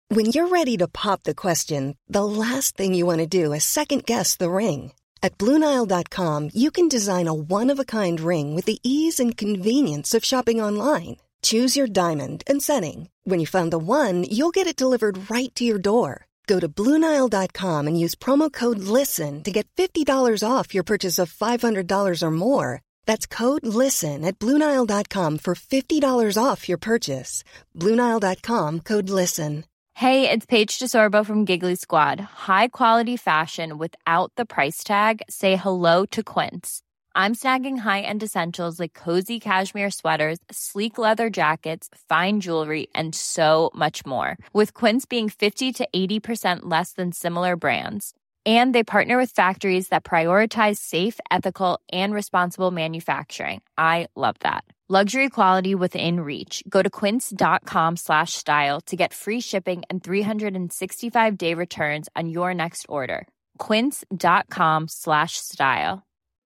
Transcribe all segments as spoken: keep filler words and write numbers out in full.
When you're ready to pop the question, the last thing you want to do is second-guess the ring. At Blue Nile dot com, you can design a one-of-a-kind ring with the ease and convenience of shopping online. Choose your diamond and setting. When you find the one, you'll get it delivered right to your door. Go to Blue Nile dot com and use promo code LISTEN to get fifty dollars off your purchase of five hundred dollars or more. That's code LISTEN at Blue Nile dot com for fifty dollars off your purchase. Blue Nile dot com, code LISTEN. Hey, it's Paige DeSorbo from Giggly Squad. High quality fashion without the price tag. Say hello to Quince. I'm snagging high-end essentials like cozy cashmere sweaters, sleek leather jackets, fine jewelry, and so much more. With Quince being fifty to eighty percent less than similar brands. And they partner with factories that prioritize safe, ethical, and responsible manufacturing. I love that. Luxury quality within reach. Go to quince.com slash style to get free shipping and three sixty-five day returns on your next order. Quince.com slash style.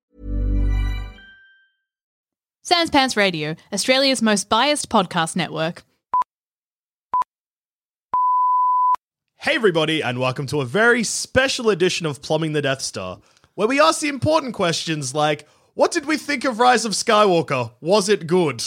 Sans Pants Radio, Australia's most biased podcast network. Hey everybody, and welcome to a very special edition of Plumbing the Death Star, where we ask the important questions like, what did we think of Rise of Skywalker? Was it good?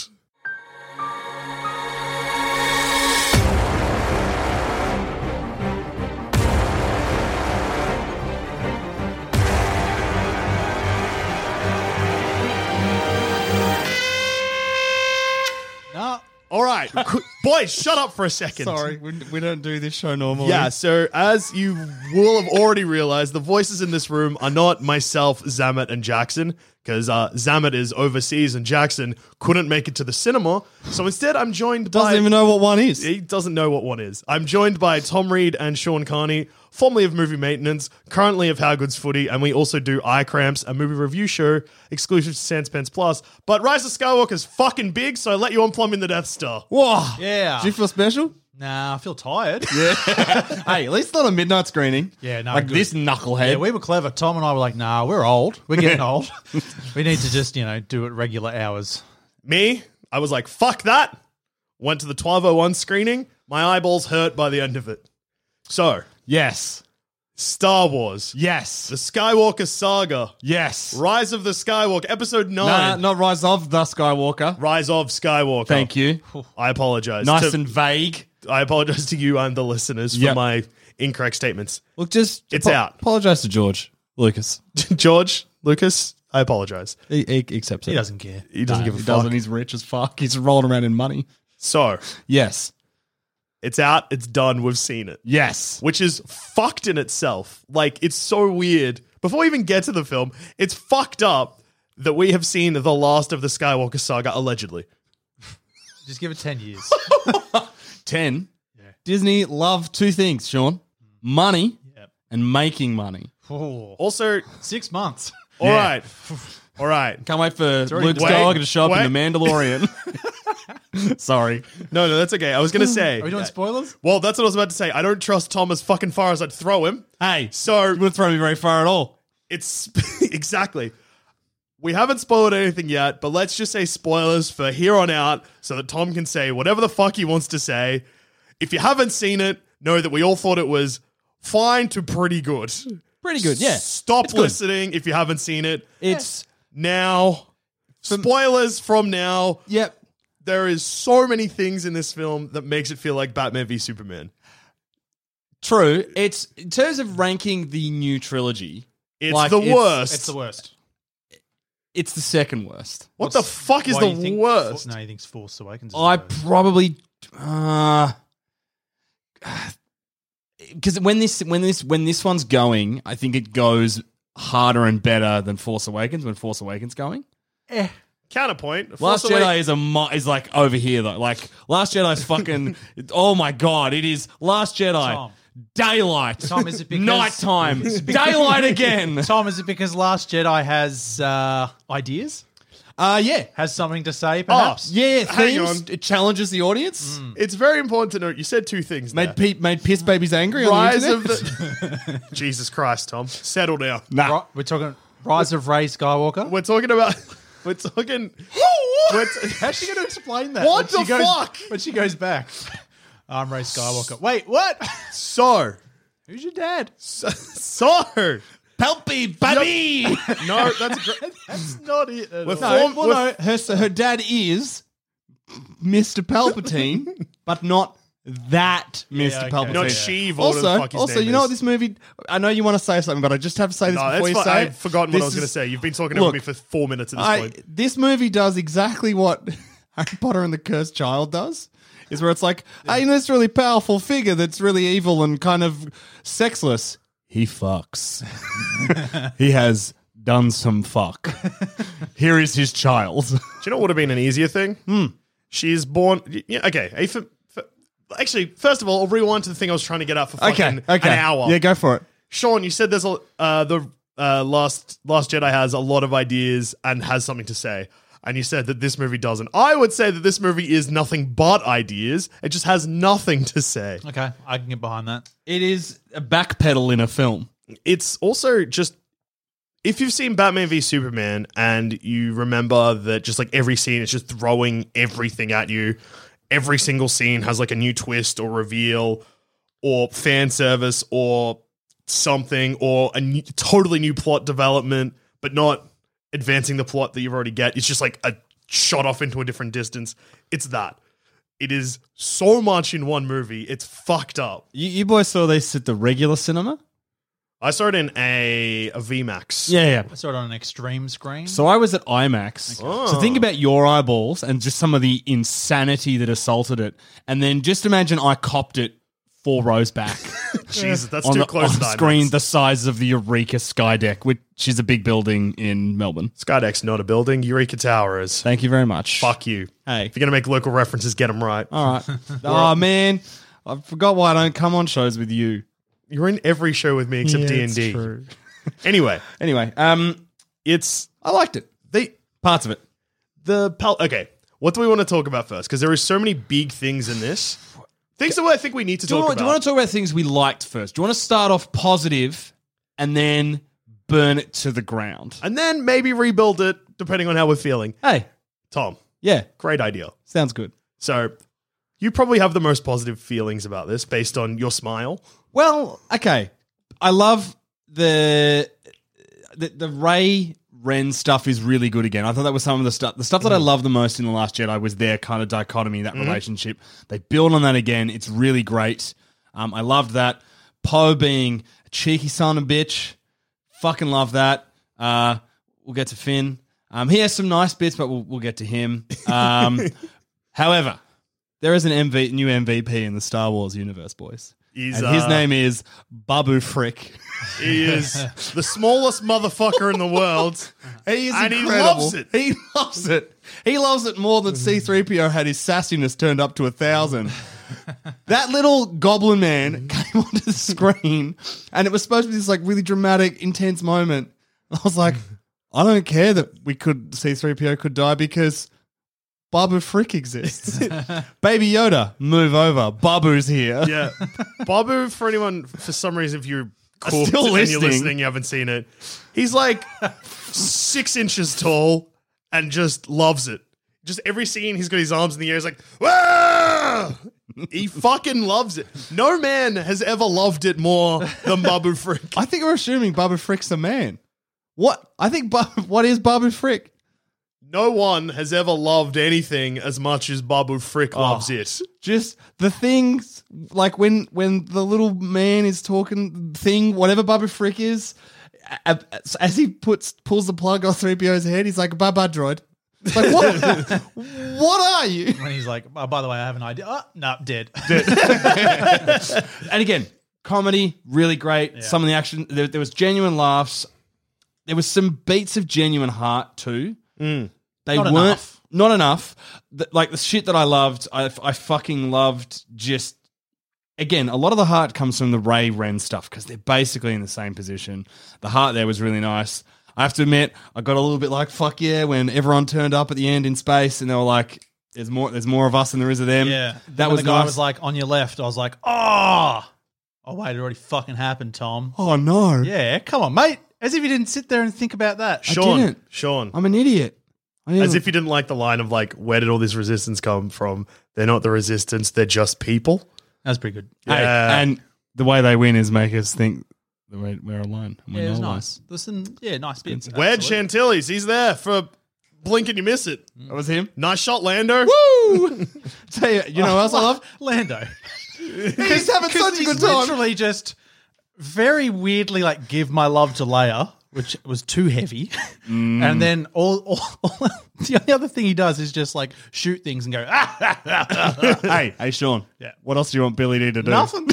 No. All right, boys, shut up for a second. Sorry, we, we don't do this show normally. Yeah, so as you will have already realized, the voices in this room are not myself, Zamet, and Jackson, because uh, Zamet is overseas and Jackson couldn't make it to the cinema. So instead, I'm joined by... Doesn't even know what one is. He doesn't know what one is. I'm joined by Tom Reed and Sean Carney, formerly of Movie Maintenance, currently of How Good's Footy, and we also do Eye Cramps, a movie review show exclusive to Sans Pants Plus. But Rise of Skywalker is fucking big, so I let you on Plumbing the Death Star. Whoa. Yeah. Do you feel special? Nah, I feel tired. Yeah. Hey, at least not a midnight screening. Yeah, no, Like good. this knucklehead. Yeah, we were clever. Tom and I were like, nah, we're old. We're getting old. We need to just, you know, do it regular hours. Me, I was like, fuck that. Went to the twelve oh one screening. My eyeballs hurt by the end of it. So, Yes. Star Wars. Yes. The Skywalker Saga. Yes. Rise of the Skywalker. Episode Nah, nine. not Rise of the Skywalker. Rise of Skywalker. Thank you. I apologize. Nice to, and vague. I apologize to you and the listeners for Yep. my incorrect statements. Look, just It's out. Apologize to George Lucas. George, Lucas, I apologize. He, he accepts it. He doesn't care. He doesn't give a He fuck. doesn't. He's rich as fuck. He's rolling around in money. So, Yes. it's out. It's done. We've seen it. Yes. Which is fucked in itself. Like, it's so weird. Before we even get to the film, it's fucked up that we have seen the last of the Skywalker Saga, allegedly. Just give it ten years. Ten. Disney love two things, Sean. Money Yep. and making money. Oh, Also, six months. all right. All right. Can't wait for already- Luke Wait, Skywalker to show up wait. in The Mandalorian. Sorry. No, no, that's okay. I was going to say. Are we doing spoilers? Well, that's what I was about to say. I don't trust Tom as fucking far as I'd throw him. Hey, So, you wouldn't throw me very far at all. it's exactly. We haven't spoiled anything yet, but let's just say spoilers for here on out so that Tom can say whatever the fuck he wants to say. If you haven't seen it, know that we all thought it was fine to pretty good. Pretty good, yeah. Stop It's good. listening if you haven't seen it. It's, Now, spoilers from now. yep. There is so many things in this film that makes it feel like Batman v Superman. True. It's, in terms of ranking the new trilogy, It's like, the it's- worst. It's the worst. it's the second worst. What the fuck is Why the do you think- worst? No, he thinks Force Awakens is I the worst. probably... Uh, because when this when this when this one's going, I think it goes harder and better than Force Awakens when Force Awakens going. Counterpoint. Last Force Jedi Awak- is a mo- is like over here though. Like Last Jedi's fucking. Oh my god! It is Last Jedi. Tom. Daylight. Tom, is it because- nighttime? Daylight again. Tom, is it because Last Jedi has uh, ideas? Uh yeah. Has something to say, perhaps? Yeah, Hang themes. on. It challenges the audience. It's very important to note. You said two things. Made there. pe- made piss babies angry. On Rise the of internet. the Jesus Christ, Tom, settle down. Nah. Ri- We're talking Rise of Rey Skywalker. We're talking about. We're talking. we're t- How's she going to explain that? What when the she goes, fuck? When she goes back. I'm Ray Skywalker. Wait, what? So, Who's your dad? so, so Pelpy, baby. no, that's great. That's not it. At We're all. No, Form- well, no. Her so her dad is Mister Palpatine, but not that Mister okay. Palpatine. Not Yeah. Sheev, or whatever the Also, fuck his also, name you know is. what this movie? I know you want to say something, but I just have to say this No, before that's you fine. say it. I've forgotten what This I was going to is- say. You've been talking over Look, me for four minutes at this I, point. this movie does exactly what Harry Potter and the Cursed Child does. Is where it's like, hey, you know, this really powerful figure that's really evil and kind of sexless. He fucks. He has done some fuck. Here is his child. Do you know what would have been an easier thing? Hmm. She's born. Yeah, okay. Hey, for, for, actually, first of all, I'll rewind to the thing I was trying to get out for fucking Okay, okay. an hour. Yeah, go for it. Sean, you said there's a uh, the uh, last Last Jedi has a lot of ideas and has something to say, and you said that this movie doesn't. I would say that this movie is nothing but ideas. It just has nothing to say. Okay, I can get behind that. It is a backpedal in a film. It's also just, if you've seen Batman v Superman and you remember that just like every scene is just throwing everything at you, every single scene has like a new twist or reveal or fan service or something or a new, totally new plot development, but not advancing the plot that you've already get. It's just like a shot off into a different distance. It's that. It is so much in one movie. It's fucked up. You, you boys saw this at the regular cinema? I saw it in a, a V MAX. Yeah, yeah. I saw it on an extreme screen. So I was at IMAX. Oh. So think about your eyeballs and just some of the insanity that assaulted it. And then just imagine I copped it four rows back. Jesus, that's on too the, close on to a screen IMAX. the size of the Eureka Skydeck, which is a big building in Melbourne. Skydeck's not a building. Eureka Tower is. Thank you very much. Fuck you. Hey. If you're going to make local references, get them right. All right. Oh, man. I forgot why I don't come on shows with you. You're in every show with me except Yeah, D and it's D. true. Anyway, Anyway, um, it's I liked it. they Parts of it. the pal- okay. What do we want to talk about first? Because there is so many big things in this. Things that I think we need to Do you, talk want, about. do you want to talk about things we liked first? Do you want to start off positive and then burn it to the ground? and then maybe rebuild it depending on how we're feeling. Hey, Tom, yeah, great idea. sounds good. So you probably have the most positive feelings about this based on your smile. Well, okay. I love the the, the Ray Ren stuff is really good again. I thought that was some of the stuff. The stuff that I love the most in The Last Jedi was their kind of dichotomy, that relationship. They build on that again. It's really great. Um, I loved that. Poe being a cheeky son of a bitch. Fucking love that. Uh, we'll get to Finn. Um, he has some nice bits, but we'll, we'll get to him. Um, however, there is an M V, new M V P in the Star Wars universe, boys. He's, And his uh, name is Babu Frick. He is the smallest motherfucker in the world. He is And he incredible. loves it. He loves it. He loves it more than C three P O had his sassiness turned up to a thousand. That little goblin man came onto the screen and it was supposed to be this like really dramatic, intense moment. I was like, I don't care that we could C three P O could die because Babu Frick exists. Baby Yoda, move over. Babu's here. Yeah. Babu, for anyone, for some reason, if you're cool Still and you're listening. listening, you haven't seen it, he's like six inches tall and just loves it. Just every scene, he's got his arms in the air. He's like, "Wah!" He fucking loves it. No man has ever loved it more than Babu Frick. I think we're assuming Babu Frick's a man. What? I think, Babu, what is Babu Frick? No one has ever loved anything as much as Babu Frick loves it. Just the things like when when the little man is talking thing, whatever Babu Frick is, a- a- as he puts pulls the plug off three P O's head, he's like, "Baba droid." It's like, what? What are you? When he's like, oh, by the way, I have an idea. Oh, no, dead. And again, comedy, really great. Some of the action, there, there was genuine laughs. There was some beats of genuine heart too. They Not weren't enough. not enough. The- like the shit that I loved, I, I fucking loved. Just again, a lot of the heart comes from the Ray Ren stuff because they're basically in the same position. The heart there was really nice. I have to admit, I got a little bit like fuck yeah when everyone turned up at the end in space and they were like, "There's more. There's more of us than there is of them." Yeah. that When was the guy nice. was like, on your left. I was like, oh. Oh, wait, it already fucking happened, Tom. "Oh no, Yeah, come on, mate. As if you didn't sit there and think about that. Sean, didn't. Sean. I'm an idiot." I As didn't- if you didn't like the line of like, where did all this resistance come from? They're not the resistance, they're just people. That's pretty good. Hey, Yeah. and the way they win is make us think that we're, we're alone. And Yeah, we're it was not nice. Listen, yeah, nice bits. Wedge Absolutely. Chantilly's. He's there for blink and you miss it. alone. That was him. Nice shot, Lando. Woo! Tell you, you know what else I love? Lando. He's having such a he's good time. literally just very weirdly like give my love to Leia, which was too heavy, Mm. and then all, all, all the only other thing he does is just like shoot things and go ah, hey, hey, Sean. Yeah. What else do you want Billy D to do? nothing.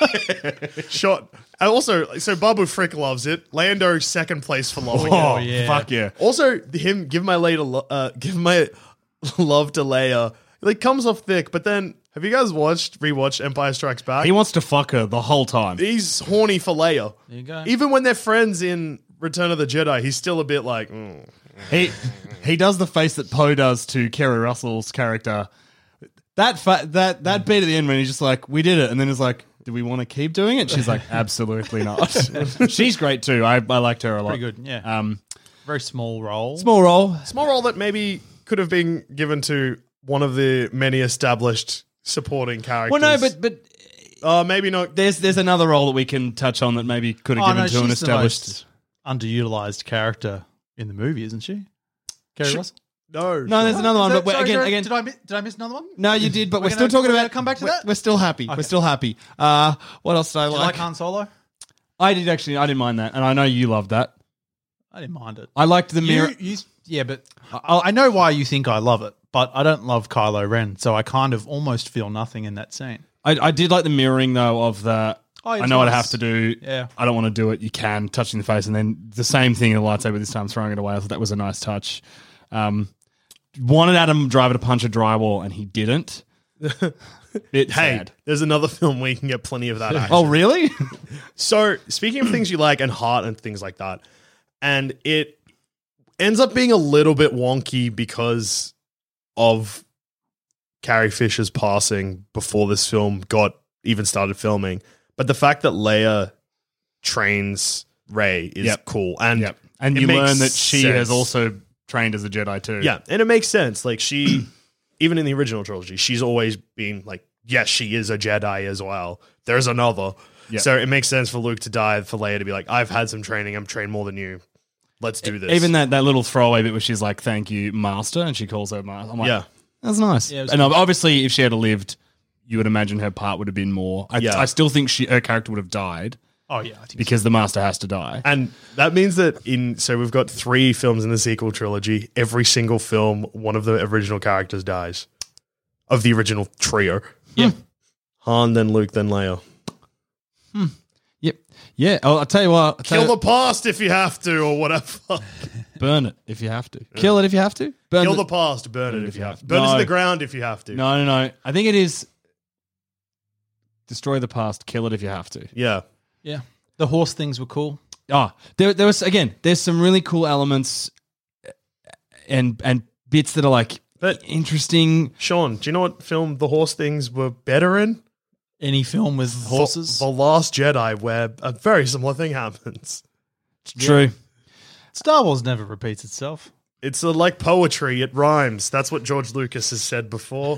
Shot. And also, so Babu Frick loves it. Lando second place for loving Oh, it. yeah. fuck yeah. Also, him give my Leia, lo- uh, give my love to Leia. Like comes off thick, but then have you guys watched rewatched Empire Strikes Back? He wants to fuck her the whole time. He's horny for Leia. There you go. Even when they're friends in Return of the Jedi, he's still a bit like. Mm. He he does the face that Poe does to Kerry Russell's character. That fa- that that bit at the end when he's just like, "We did it," and then he's like, "Do we want to keep doing it?" She's like, "Absolutely not." She's great too. I I liked her a lot. Pretty good, yeah. Um, Very small role. small role. Small role that maybe could have been given to one of the many established supporting characters. Well, no, but but uh, maybe not. there's there's another role that we can touch on that maybe could have Oh, given no, to an she's the established. most underutilized character in the movie, isn't she? Kerry She- Russell. No, No, there's another one, Is but that- we're, sorry, again, sorry, again, did I miss, did I miss another one? no, you did, but we're, We're still gonna- talking we're about. gonna come back to we're, that? We're still happy. We're still happy. Uh, what else did I Did you like? like Han Solo? I did actually. I didn't mind that, and I know you loved that. I didn't mind it. I liked the mirror. You, you, yeah, but I, I know why you think I love it, but I don't love Kylo Ren, so I kind of almost feel nothing in that scene. I, I did like the mirroring though of the. Oh, I it's know what I nice. have to do. Yeah. I don't want to do it. You can touching the face, and then the same thing in the lightsaber this time, throwing it away. I thought that was a nice touch. Um, wanted Adam Driver to punch a drywall, and he didn't. Bit Hey, sad. there's another film where you can get plenty of that action. Oh, really? So, speaking of things you like and heart and things like that, and it ends up being a little bit wonky because of Carrie Fisher's passing before this film got even started filming. But the fact that Leia trains Rey is Yep. cool. And, Yep. And it you makes learn that she sense. has also trained as a Jedi too. Yeah, and it makes sense. Like she, even in the original trilogy, she's always been like, yes, she is a Jedi as well. There's another. Yeah. So it makes sense for Luke to die, for Leia to be like, I've had some training. I'm trained more than you. Let's do this. Even that, that little throwaway bit where she's like, "Thank you, Master," and she calls her Master. I'm like, Yeah. that's nice. Yeah, it was and obviously, if she had lived, you would imagine her part would have been more. I, Yeah. I still think she her character would have died Oh, yeah. I think because the Master has to die. And that means that in, so we've got three films in the sequel trilogy. Every single film, one of the original characters dies of the original trio. Yeah. Han, then Luke, then Leia. Yep. Yeah. Oh, I'll tell you what. I'll tell Kill you- the past if you have to, or whatever. burn it if you have to. Kill it if you have to. Burn Kill the- the past, burn it if you have to. Burn it No. to the ground if you have to. No, no, no. I think it is destroy the past. Kill it if you have to. Yeah. Yeah. The horse things were cool. Oh, there, there was again. There's some really cool elements and and bits that are like But- interesting. Sean, do you know what film the horse things were better in? Any film with horses. The, the Last Jedi, where a very similar thing happens. True. Star Wars never repeats itself. It's uh, like poetry, it rhymes. That's what George Lucas has said before.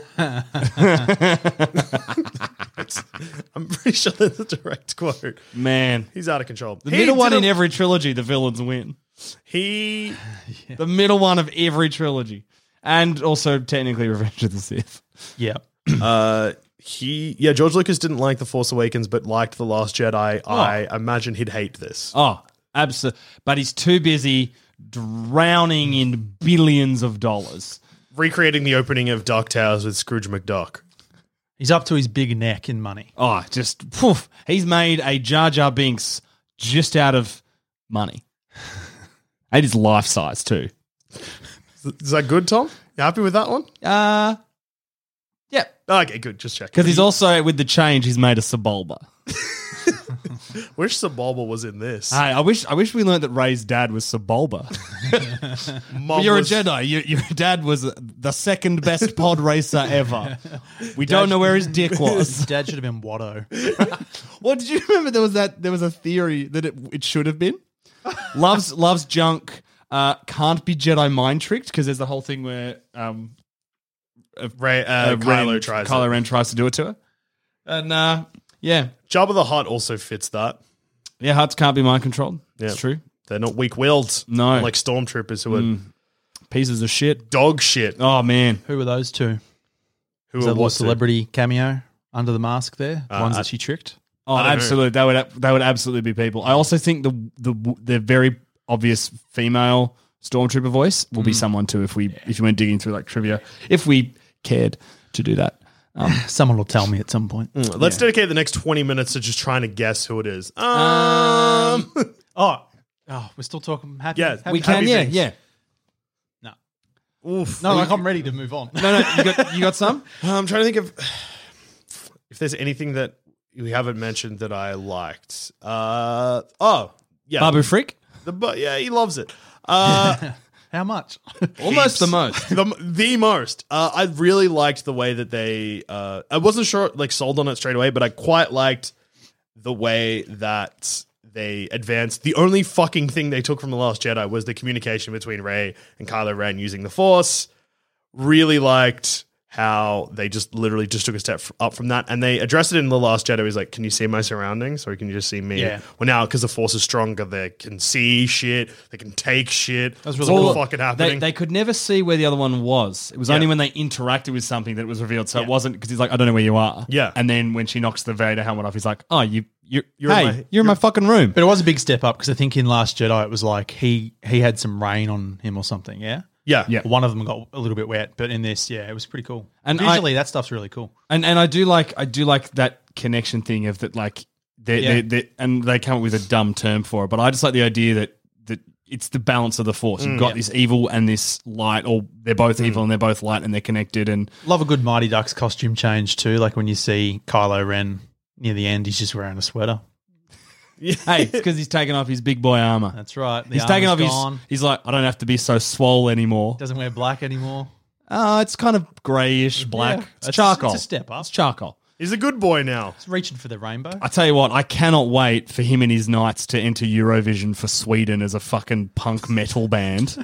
It's- I'm pretty sure that's a direct quote. Man, He's out of control. the He middle one did in a- every trilogy, the villains win. He The middle one of every trilogy, and also technically Revenge of the Sith. Yeah. uh he yeah, George Lucas didn't like The Force Awakens but liked The Last Jedi. I imagine he'd hate this. Oh, absolutely. But he's too busy drowning in billions of dollars. Recreating the opening of Dark Towers with Scrooge McDuck. He's up to his big neck in money. Oh, just poof. He's made a Jar Jar Binks just out of money. And his life size too. Is that good, Tom? You happy with that one? Uh yeah. Okay, good. Just check. Because he's also with the change, he's made a Sebulba. Wish Sebulba was in this. Hey, I wish I wish we learned that Rey's dad was Sebulba. Mom You're was- a Jedi. Your, your dad was the second best pod racer ever. We don't know where his dick His was. dad should have been Watto. What did you remember? There was that. There was a theory that it, it should have been. Loves loves junk. Uh, can't be Jedi mind tricked because there's the whole thing where um, Ray, uh, uh, Kylo Ren, tries Kylo it. Ren tries to do it to her. And uh, yeah, Jabba the Hutt also fits that. yeah, Hutts can't be mind controlled. Yeah. It's true. They're not weak-willed. No. Like stormtroopers who are Pieces of shit. dog shit. Oh man, Who were those two? Who Was are that a little what to- celebrity cameo under the mask there? The Uh, ones I- that she tricked? oh I don't know. absolutely. That would that would absolutely be people. I also think the the the very obvious female stormtrooper voice will be someone too. If we if you went digging through like trivia, if we cared to do that. Um, Someone will tell me at some point. Let's dedicate the next twenty minutes to just trying to guess who it is. Um, Oh, oh, we're still talking happy. Yeah, happy we can, happy yeah, things. yeah. No, oof. no, like I'm ready to move on. No, no, you got you got some. I'm trying to think of if there's anything that we haven't mentioned that I liked. Uh, oh, yeah. Babu Frick, The, bu- yeah, he loves it. Uh, How much? almost the most. the, the most. Uh, I really liked the way that they. Uh, I wasn't sure, like, sold on it straight away, but I quite liked the way that they advanced. The only fucking thing they took from The Last Jedi was the communication between Rey and Kylo Ren using the Force. Really liked how they just literally just took a step f- up from that, and they addressed it in The Last Jedi. He's like, "Can you see my surroundings, or can you just see me?" Yeah. Well, now because the Force is stronger, they can see shit. They can take shit. That's really all cool. fucking They, happening. they could never see where the other one was. It was Yeah. only when they interacted with something that it was revealed. So Yeah. it wasn't because he's like, I don't know where you are. Yeah. And then when she knocks the Vader helmet off, he's like, oh, you, you, You're in hey, my- you're, in you're- my fucking room. But it was a big step up because I think in Last Jedi it was like he he had some rain on him or something. Yeah, yeah, Yeah. One of them got a little bit wet, but in this, yeah, it was pretty cool. And And I- visually, that stuff's really cool. And and I do like I do like that connection thing of that like they Yeah. they they and they come up with a dumb term for it, but I just like the idea that that it's the balance of the Force. You've got this evil and this light, or they're both evil and they're both light and they're connected. And Love a good Mighty Ducks costume change too. Like when you see Kylo Ren near the end, he's just wearing a sweater. hey, it's because he's taken off his big boy armor. That's right. The He's taken off armor's his. gone. He's like, I don't have to be so swole anymore. Doesn't wear black anymore. Uh, it's kind of greyish black. Yeah. It's It's- charcoal. it's a step up. It's charcoal. He's a good boy now. It's reaching for the rainbow. I tell you what, I cannot wait for him and his knights to enter Eurovision for Sweden as a fucking punk metal band.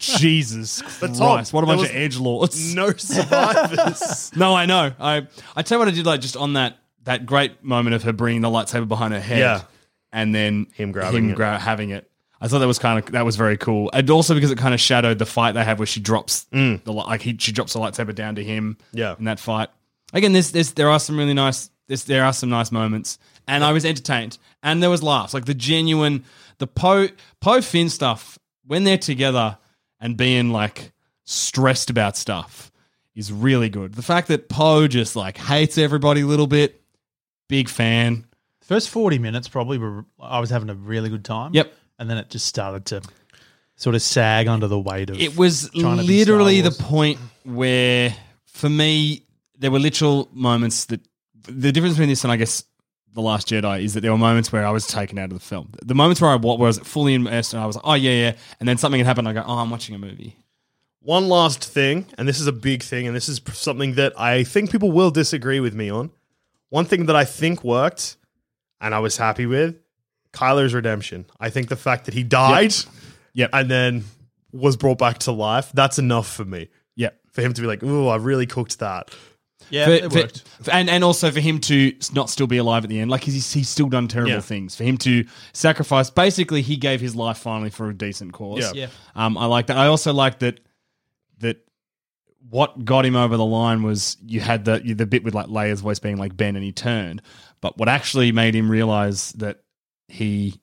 Jesus But Christ, Tom, what a there bunch was of edgelords. No survivors. No, I know. I I tell you what I did like just on that that great moment of her bringing the lightsaber behind her head, Yeah. and then Him grabbing him it. gra- having it. I thought that was kind of that was very cool, and also because it kind of shadowed the fight they have where she drops the li- like he she drops the lightsaber down to him. Yeah. in that fight. Again, this this there are some really nice this there are some nice moments, and I was entertained, and there was laughs like the genuine the Poe Poe Finn stuff when they're together and being like stressed about stuff is really good. The fact that Poe just like hates everybody a little bit, big fan. First forty minutes probably were I was having a really good time. Yep. And then it just started to sort of sag under the weight of It was trying to be literally Star the Wars. point where, for me, there were literal moments that the difference between this and I guess The Last Jedi is that there were moments where I was taken out of the film. The moments where I wa- was fully immersed and I was like, oh yeah, yeah, and then something had happened. I go, oh, I'm watching a movie. One last thing, and this is a big thing, and this is something that I think people will disagree with me on. One thing that I think worked, and I was happy with, Kylo's redemption. I think the fact that he died Yep. and then was brought back to life, that's enough for me. Yep. For him to be like, ooh, I really cooked that. Yeah, For- it for- worked. and and also for him to not still be alive at the end, like he's he's still done terrible Yeah. things. For him to sacrifice, basically, he gave his life finally for a decent cause. Yeah. Yeah. Um, I like that. I also like that that what got him over the line was you had the the bit with like Leia's voice being like Ben, and he turned. But what actually made him realize that he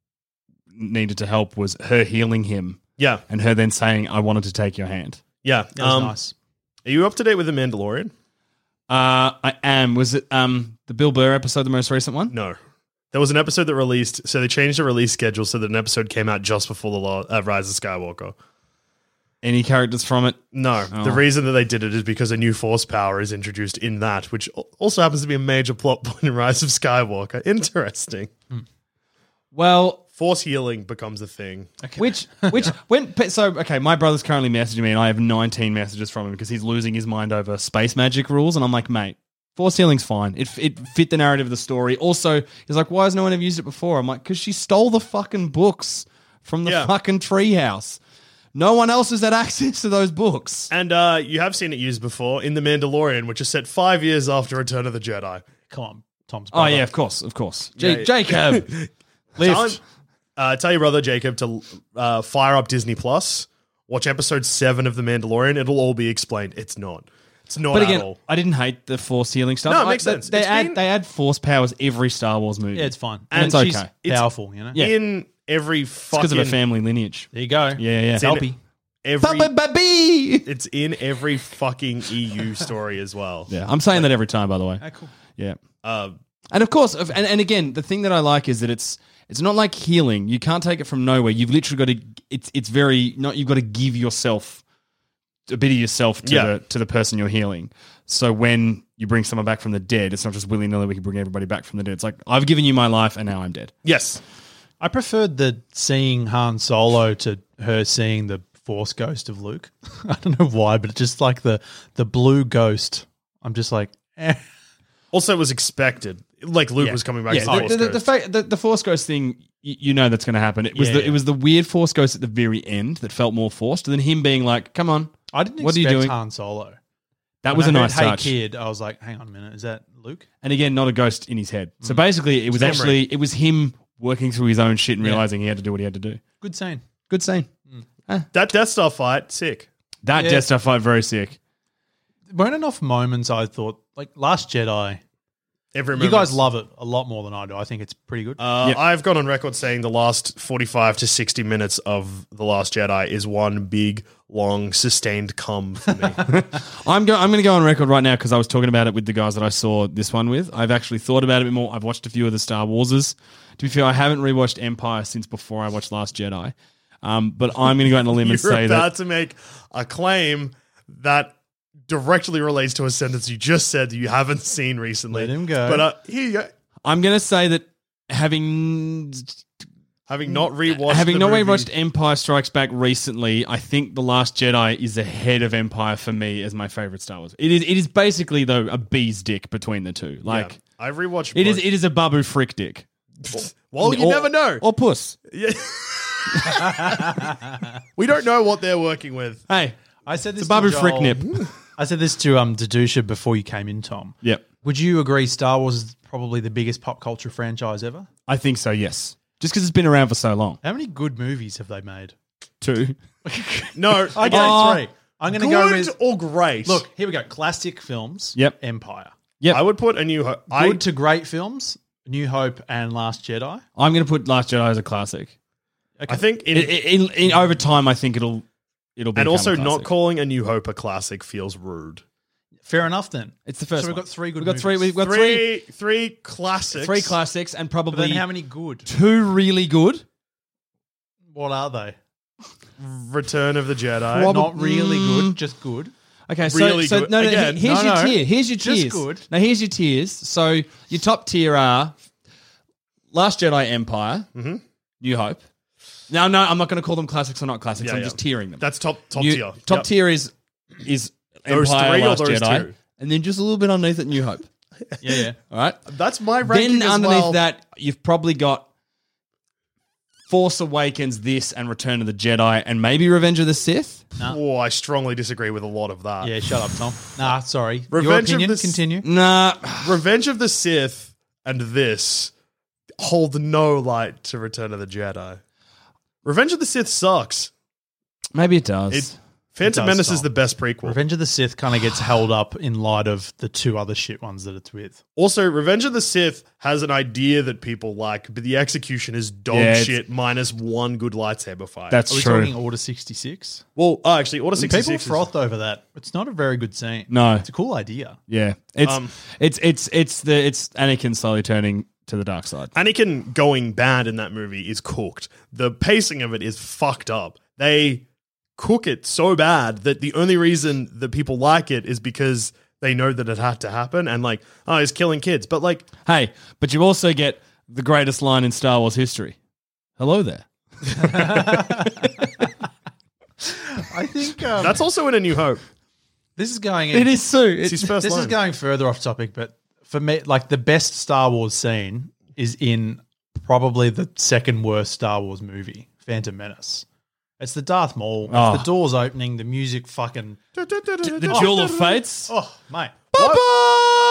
needed to help was her healing him, Yeah. and her then saying, "I wanted to take your hand." Yeah. That was Um, nice. Are you up to date with The Mandalorian? Uh, I am. Was it um the Bill Burr episode, the most recent one? No. There was an episode that released, so they changed the release schedule so that an episode came out just before the Law, uh, Rise of Skywalker. Any characters from it? No, Oh. the reason that they did it is because a new force power is introduced in that, which al- also happens to be a major plot point in Rise of Skywalker. Interesting. Well, Force healing becomes a thing. which which when so okay, my brother's currently messaging me, and I have nineteen messages from him because he's losing his mind over space magic rules, and I'm like, mate, force healing's fine. It it fit the narrative of the story. Also, he's like, why has no one ever used it before? I'm like, because she stole the fucking books from the Yeah. fucking treehouse. No one else has had access to those books. And uh, you have seen it used before in The Mandalorian, which is set five years after Return of the Jedi. come on, Tom's Oh, brother. yeah, of course, of course. J- Yeah. Jacob. Tell, Lift. him, uh, tell your brother Jacob to uh, fire up Disney Plus, watch episode seven of The Mandalorian. It'll all be explained. It's not. It's not But at again, all. I didn't hate the force healing stuff. No, it I- makes they- sense. They It's add been- they add force powers every Star Wars movie. Yeah, it's fine. And it's she's okay. It's- powerful, you know? Yeah. In every fucking because of a family lineage. There you go. Yeah, yeah. It's in Helpy. every Baby. it's in every fucking E U story as well. Yeah, I'm saying that every time, by the way. Ah, cool. Yeah. Uh, And of course, of- and, and again, the thing that I like is that it's it's not like healing. You can't take it from nowhere. You've literally got to. It's it's very not. You've got to give yourself a bit of yourself to Yeah. the to the person you're healing. So when you bring someone back from the dead, it's not just willy nilly. We can bring everybody back from the dead. It's like I've given you my life, and now I'm dead. yes. I preferred the seeing Han Solo to her seeing the Force ghost of Luke. I don't know why, but it's just like the the blue ghost. I'm just like, eh. Also, it was expected. Like Luke Yeah. was coming back. Yeah, as the, Force the, the, the, Ghost. fa- the, the Force Ghost thing, you, you know that's going to happen. It was Yeah, the yeah. it was the weird Force Ghost at the very end that felt more forced, and then him being like, "Come on, I didn't What are you expect doing? Han Solo. that When was I a heard, nice hey, touch." kid, I was like, hang on a minute, is that Luke? And again, not a ghost in his head. So basically, it was Memory. actually it was him working through his own shit and Yeah. realizing he had to do what he had to do. Good scene. Good scene. That Death Star fight, sick. That Yeah. Death Star fight, very sick. There weren't enough moments I thought, like Last Jedi, Every you guys moment. love it a lot more than I do. I think it's pretty good. Uh, Yep. I've gone on record saying the last forty-five to sixty minutes of The Last Jedi is one big, long, sustained cum for me. I'm go- I'm going to go on record right now because I was talking about it with the guys that I saw this one with. I've actually thought about it a bit more. I've watched a few of the Star Warses. To be fair, I haven't rewatched Empire since before I watched Last Jedi. Um, but I'm going to go out on a limb You're and say about that to make a claim that directly relates to a sentence you just said that you haven't seen recently. Let him go. But uh, here you go. I'm going to say that having Having not rewatched having the not movie, rewatched Empire Strikes Back recently, I think The Last Jedi is ahead of Empire for me as my favorite Star Wars. It is it is basically though a bee's dick between the two. Like yeah, I've rewatched it is both. it is a Babu Frick dick. Well, you Or- never know. Or puss. Yeah. We don't know what they're working with. Hey, I said this it's a Babu to Frick Joel- nip. I said this to um Dedusha before you came in, Tom. Yep. Would you agree Star Wars is probably the biggest pop culture franchise ever? I think so, yes. Just because it's been around for so long. How many good movies have they made? Two. No, I'd again, say three. I'm going to go good with or great. look. Here we go. Classic films. Yep. Empire. Yep. I would put A New Hope. I Good to great films. New Hope and Last Jedi. I'm going to put Last Jedi as a classic. I think in, In, in, in, over time, I think it'll it'll be and also not calling A New Hope a classic feels rude. Fair enough then. It's the first So we've one. got three good We've got three. movies. We've got three. Three, three classics. Three classics and But probably then how many good? two really good. What are they? Return of the Jedi. Prob- Not really Mm. good, just good. Okay, so, Really so good. no, no. Again, here's no, your no. tier. Here's your Just tiers. good. Now here's your tiers. So your top tier are Last Jedi, Empire, Mm-hmm. New Hope. Now, no, I'm not going to call them classics or not classics. Yeah, I'm yeah. just tiering them. That's top top New- tier. Top Yep. tier is is Those Empire, three or Last those Jedi, two? and then just a little bit underneath it, New Hope. Yeah, yeah. All right. That's my ranking Then as underneath well. that, you've probably got Force Awakens, this, and Return of the Jedi, and maybe Revenge of the Sith. Oh, I strongly disagree with a lot of that. Yeah, shut up, Tom. Nah, sorry. Your Revenge of opinion, the S- continue. Nah, Revenge of the Sith and this hold no light to Return of the Jedi. Revenge of the Sith sucks. maybe it does. It, Phantom It does Menace is suck. the best prequel. Revenge of the Sith kind of gets held up in light of the two other shit ones that it's with. Also, Revenge of the Sith has an idea that people like, but the execution is dog Yeah, it's- shit minus one good lightsaber fight. That's Are we true. talking Order sixty-six? well, oh, actually, Order People sixty-six is- frothed over that. It's not a very good scene. No. It's a cool idea. Yeah, it's Um, it's it's it's the it's Anakin slowly turning to the dark side. Anakin going bad in that movie is cooked. The pacing of it is fucked up. They cook it so bad that the only reason that people like it is because they know that it had to happen and like, oh, he's killing kids. But like, Hey, but you also get the greatest line in Star Wars history. Hello there. I think um, that's also in A New Hope. this is going in. It is so. It's It, his first This line. is going further off topic, but for me, like the best Star Wars scene is in probably the second worst Star Wars movie, Phantom Menace. It's the Darth Maul. It's Oh. the doors opening, the music fucking. the Duel of Fates. Oh, mate.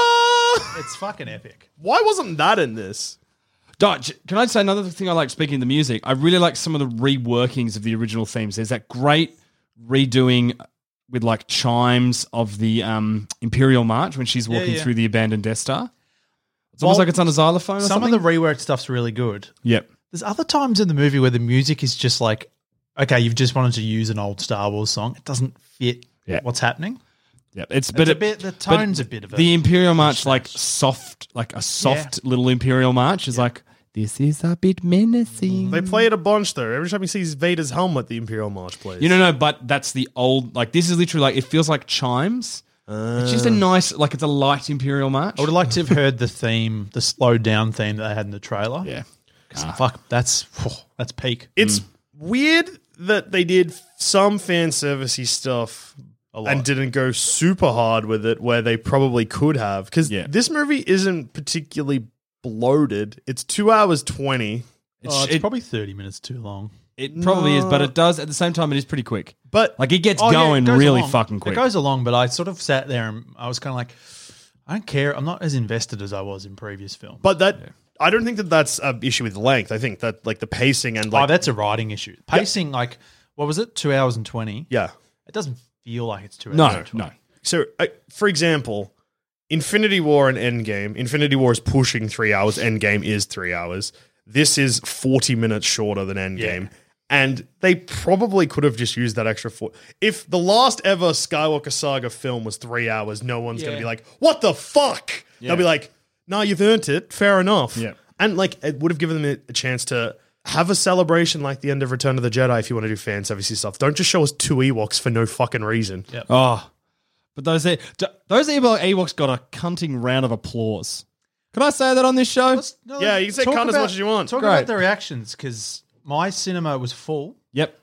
It's fucking epic. Why wasn't that in this? Dodge, can I say another thing I like speaking of the music? I really like some of the reworkings of the original themes. There's that great redoing with like chimes of the um, Imperial March when she's walking Yeah, yeah. through the abandoned Death Star. It's almost Well, like it's on a xylophone or Some something. of the reworked stuff's really good. Yep. There's other times in the movie where the music is just like, okay, you've just wanted to use an old Star Wars song. It doesn't fit Yeah. what's happening. Yep. It's, It's but a it, bit- the but tone's a bit of a the Imperial March, like soft, like a soft little Imperial March, is like this is a bit menacing. They play it a bunch though. Every time he sees Vader's helmet, the Imperial March plays. You know, no, but that's the old. Like this is literally like it feels like chimes. It's just a nice, like it's a light Imperial March. I would have liked to have heard the theme, the slowed down theme that they had in the trailer. Yeah. 'Cause fuck, that's that's peak. It's weird that they did some fan servicey stuff and didn't go super hard with it where they probably could have. Because Yeah. this movie isn't particularly bloated. It's two hours twenty. It's, Oh, it's it, probably thirty minutes too long. it probably is, but it does at the same time. It is pretty quick. But Like it gets Oh, yeah, going it goes really along. fucking quick. It goes along, but I sort of sat there and I was kind of like, I don't care. I'm not as invested as I was in previous films. but that I don't think that that's an issue with length. I think that like the pacing and like oh, that's a writing issue. Pacing, like, what was it? Two hours and twenty. yeah. It doesn't feel like it's two hours. no, and twenty. no. So, uh, for example, Infinity War and Endgame. Infinity War is pushing three hours. Endgame is three hours. This is forty minutes shorter than Endgame. Yeah. And they probably could have just used that extra four. If the last ever Skywalker Saga film was three hours, no one's going to be like, what the fuck? They'll be like, no, you've earned it. Fair enough. Yeah. And like, it would have given them a chance to have a celebration like the end of Return of the Jedi if you want to do fan service stuff. Don't just show us two Ewoks for no fucking reason. Yep. Oh, but those those Ewok- Ewoks got a cunting round of applause. Can I say that on this show? Let's- no, Yeah, you can say talk cunt as about- much as you want. Talk Great. about the reactions, because my cinema was full. Yep.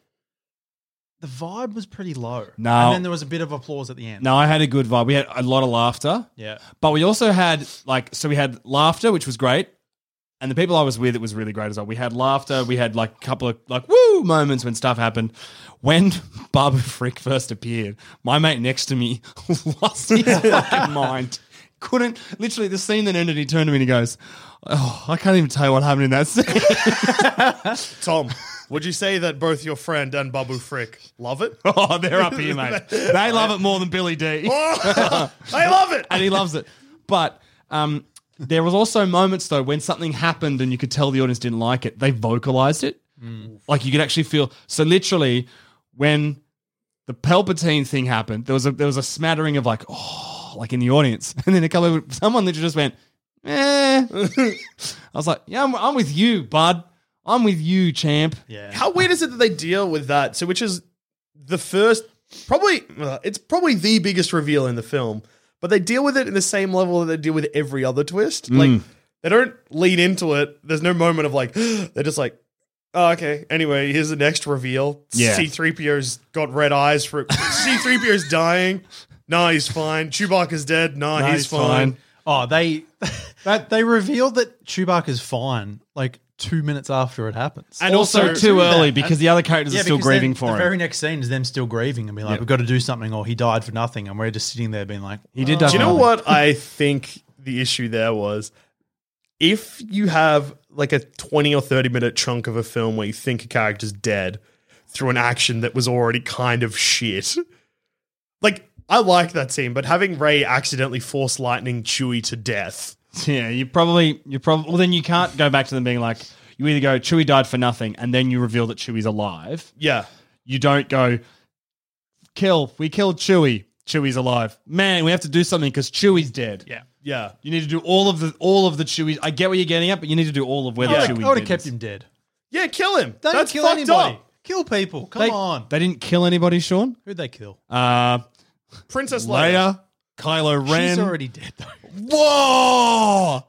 The vibe was pretty low. No. And then there was a bit of applause at the end. No, I had a good vibe. We had a lot of laughter. Yeah. But we also had like so we had laughter, which was great. And the people I was with, it was really great as well. We had laughter. We had like a couple of like woo moments when stuff happened. When Babu Frick first appeared, my mate next to me lost his fucking mind. Couldn't literally the scene that ended. He turned to me and he goes, "Oh, I can't even tell you what happened in that scene." Tom, would you say that both your friend and Babu Frick love it? Oh, they're up here, mate. They love it more than Billy D. I love it. And he loves it. But um, there was also moments though when something happened and you could tell the audience didn't like it. They vocalized it, like you could actually feel. So literally, when the Palpatine thing happened, there was a there was a smattering of like, oh, like in the audience, and then a couple of someone literally just went, eh. I was like, yeah, I'm, I'm with you, bud. I'm with you, champ. Yeah. How weird is it that they deal with that? So, which is the first, probably, uh, it's probably the biggest reveal in the film, but they deal with it in the same level that they deal with every other twist. Like, they don't lead into it. There's no moment of like, they're just like, oh, okay. Anyway, here's the next reveal. Yeah. C three P O's got red eyes for C three P O's dying. Nah, he's fine. Chewbacca's dead. Nah, Nah, he's, he's fine. fine. Oh, they that they revealed that Chewbacca's fine like two minutes after it happens. And Also, also, too early that. because the other characters are still because grieving then for the him. very next scene is them still grieving and being like, Yep. we've got to do something, or he died for nothing, and we're just sitting there being like, He did oh. die do you for know nothing. what I think the issue there was? If you have like a twenty or thirty minute chunk of a film where you think a character's dead through an action that was already kind of shit, like, I like that scene, but having Rey accidentally force lightning Chewie to death. Yeah, you probably you probably well then you can't go back to them being like you either go Chewie died for nothing and then you reveal that Chewie's alive. Yeah. You don't go kill. We killed Chewie. Chewie's alive. Man, we have to do something because Chewie's dead. Yeah. Yeah. You need to do all of the all of the Chewies. I get what you're getting at, but you need to do all of where I the would Chewie have dead kept is. him dead. Yeah, kill him. Don't That's kill fucked anybody. up. Kill people. Come They, on. they didn't kill anybody, Sean. Who'd they kill? Uh, Princess Leia. Leia, Kylo Ren. She's already dead though. Whoa!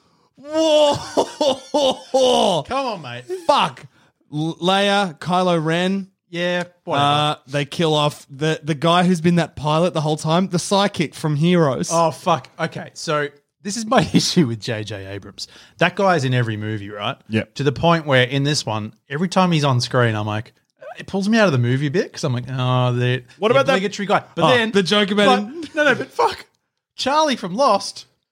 Whoa! Come on, mate. Fuck. L- Leia, Kylo Ren. Yeah, whatever. Uh, they kill off the, the guy who's been that pilot the whole time, the psychic from Heroes. oh, fuck. Okay, so this is my issue with J J Abrams. That guy's in every movie, right? Yep. To the point where in this one, every time he's on screen, I'm like, it pulls me out of the movie a bit because I'm like, oh, the What the about that- obligatory guy? But Oh, then the joke about but- him- No, no, but fuck, Charlie from Lost.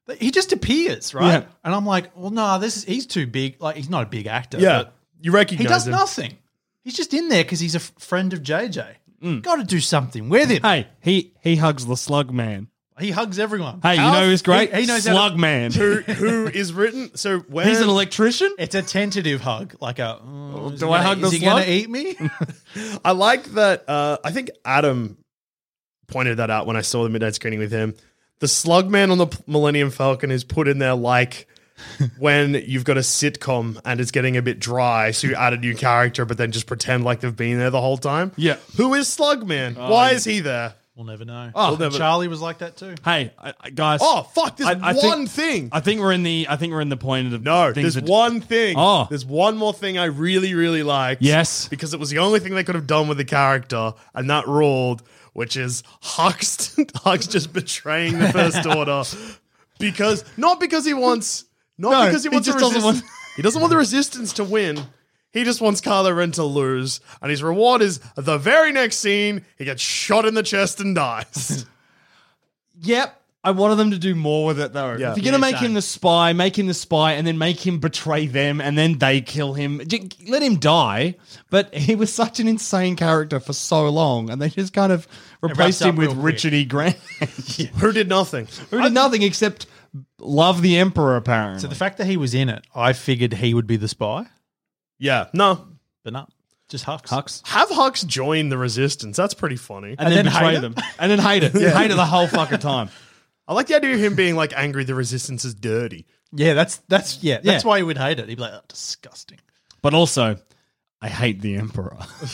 He just appears, right? Yeah. And I'm like, well, no, this is he's too big. Like, he's not a big actor. Yeah, but you recognize he does him. nothing. He's just in there because he's a f- friend of J J. Got to do something with him. Hey, he he hugs the slug man. He hugs everyone. Hey, you Alf, know who's great? he- he knows how to- slug man. Who who is written? So when He's an electrician. It's a tentative hug, like a. Oh, is do he I gonna- hug Is the he gonna slug? eat me? I like that. Uh, I think Adam pointed that out when I saw the midnight screening with him. The slug man on the Millennium Falcon is put in there like when you've got a sitcom and it's getting a bit dry, so you add a new character, but then just pretend like they've been there the whole time. Yeah. Who is Slugman? Why is he there? We'll never know. Oh, And never- Charlie was like that too. Hey, I, I- guys. Oh fuck! There's I- I one think- thing. I think we're in the. I think we're in the point of No, things there's that- one thing. Oh. There's one more thing I really, really liked. Yes. Because it was the only thing they could have done with the character, and that ruled, which is Hux, Hux just betraying the First Order. Because, not because he wants, not No, because he he wants just the doesn't resistance. want- He doesn't want the Resistance to win. He just wants Kylo Ren to lose. And his reward is the very next scene, he gets shot in the chest and dies. Yep. I wanted them to do more with it though. Yeah. If you're gonna Yeah, make same. him the spy, make him the spy, and then make him betray them, and then they kill him. J- Let him die. But he was such an insane character for so long, and they just kind of replaced wraps him up with real quick. Richard E. Grant, Who did nothing. who did nothing except love the Emperor. Apparently, So the fact that he was in it, I figured he would be the spy, Yeah, no. but no, just Hux. Hux. Have Hux join the Resistance. That's pretty funny. And, And then, then betray hate them, and then hate it, hate it the whole fucking time. I like the idea of him being like angry the Resistance is dirty. Yeah, that's that's yeah, that's Yeah. why he would hate it. He'd be like, oh, disgusting. But also, I hate the Emperor.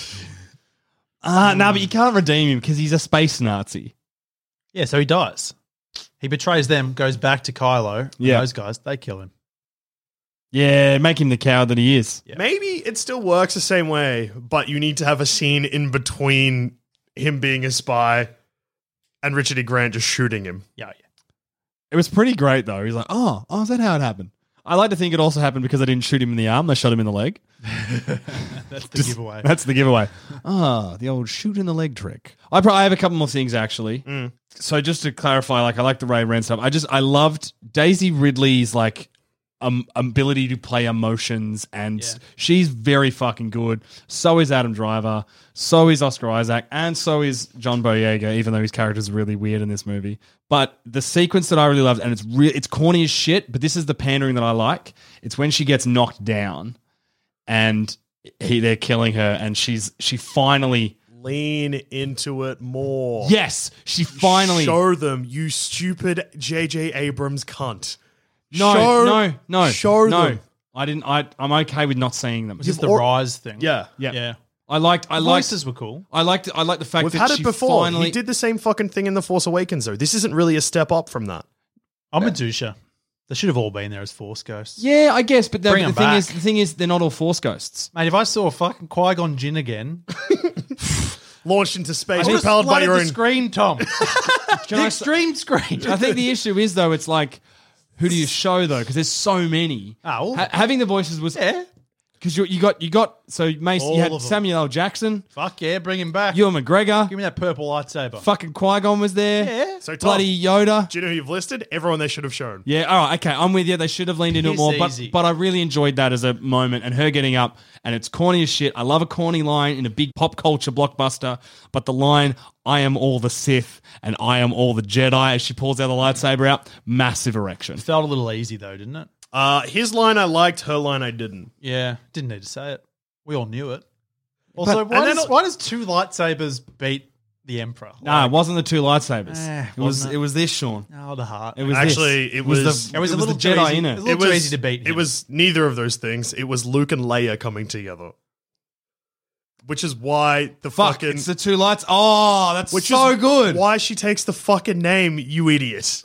Ah, no, but you can't redeem him because he's a space Nazi. Yeah, so he dies. He betrays them, goes back to Kylo. and Yeah. those guys, they kill him. Yeah, make him the coward that he is. Yeah. Maybe it still works the same way, but you need to have a scene in between him being a spy and Richard E. Grant just shooting him. Yeah, yeah. It was pretty great though. He's like, oh, oh, is that how it happened? I like to think it also happened because I didn't shoot him in the arm. I shot him in the leg. That's the giveaway. That's the giveaway. Ah, the old shoot in the leg trick. I probably I have a couple more things actually. So just to clarify, like I like the Ray Ren stuff. I just I loved Daisy Ridley's like um, ability to play emotions, and Yeah. she's very fucking good. So is Adam Driver. So is Oscar Isaac, and so is John Boyega. Even though his character is really weird in this movie, but the sequence that I really loved, and it's re- it's corny as shit, but this is the pandering that I like. It's when she gets knocked down, and he they're killing her, and she's she finally. Lean into it more. Yes, she finally. Show them, you stupid J J Abrams cunt. no, show, no, no, Show no. them. I didn't. I I'm okay with not seeing them. Was this the or- Rise thing? Yeah. Yeah, Yeah. I liked. I The liked. voices were cool. I liked. I liked the fact We've that had it she before. finally He did the same fucking thing in The Force Awakens, though. This isn't really a step up from that. I'm a doucher. They should have all been there as Force ghosts. Yeah, I guess. But the, Bring the 'em thing back. is, the thing is, they're not all Force ghosts. Mate, if I saw fucking Qui-Gon Jinn again, Launched into space, I would have propelled by flooded your the own. screen, Tom. Can the I s- extreme screen. I think the issue is though, it's like, who do you show though? Because there's so many. Ah, all of Ha- them. having the voices was Yeah. because you you got you got so Mace, All you had of them. Samuel L. Jackson, Fuck yeah, bring him back. Ewan McGregor, Give me that purple lightsaber. fucking Qui-Gon was there. Yeah. So, Tom, Bloody Yoda. do you know who you've listed? Everyone they should have shown. Yeah, all right, okay, I'm with you. They should have leaned into it Piss more, but easy. but I really enjoyed that as a moment, and her getting up, and it's corny as shit. I love a corny line in a big pop culture blockbuster, but the line, I am all the Sith, and I am all the Jedi, as she pulls out the lightsaber out, massive erection. Felt a little easy though, didn't it? Uh, his line I liked, her line I didn't. Yeah. Didn't need to say it. We all knew it. Also, why, and then- does, why does two lightsabers beat the Emperor? Nah, it wasn't the two lightsabers. Eh, it was wasn't it? it? was this, Sean. Oh, the heart. It was Actually, this. it was- the, It was a little the too Jedi easy. in It it. was a little too easy to beat It him. was neither of those things. It was Luke and Leia coming together. Which is why the Fuck, fucking... it's the two lights. Oh, that's which so is good. Why she takes the fucking name, you idiot.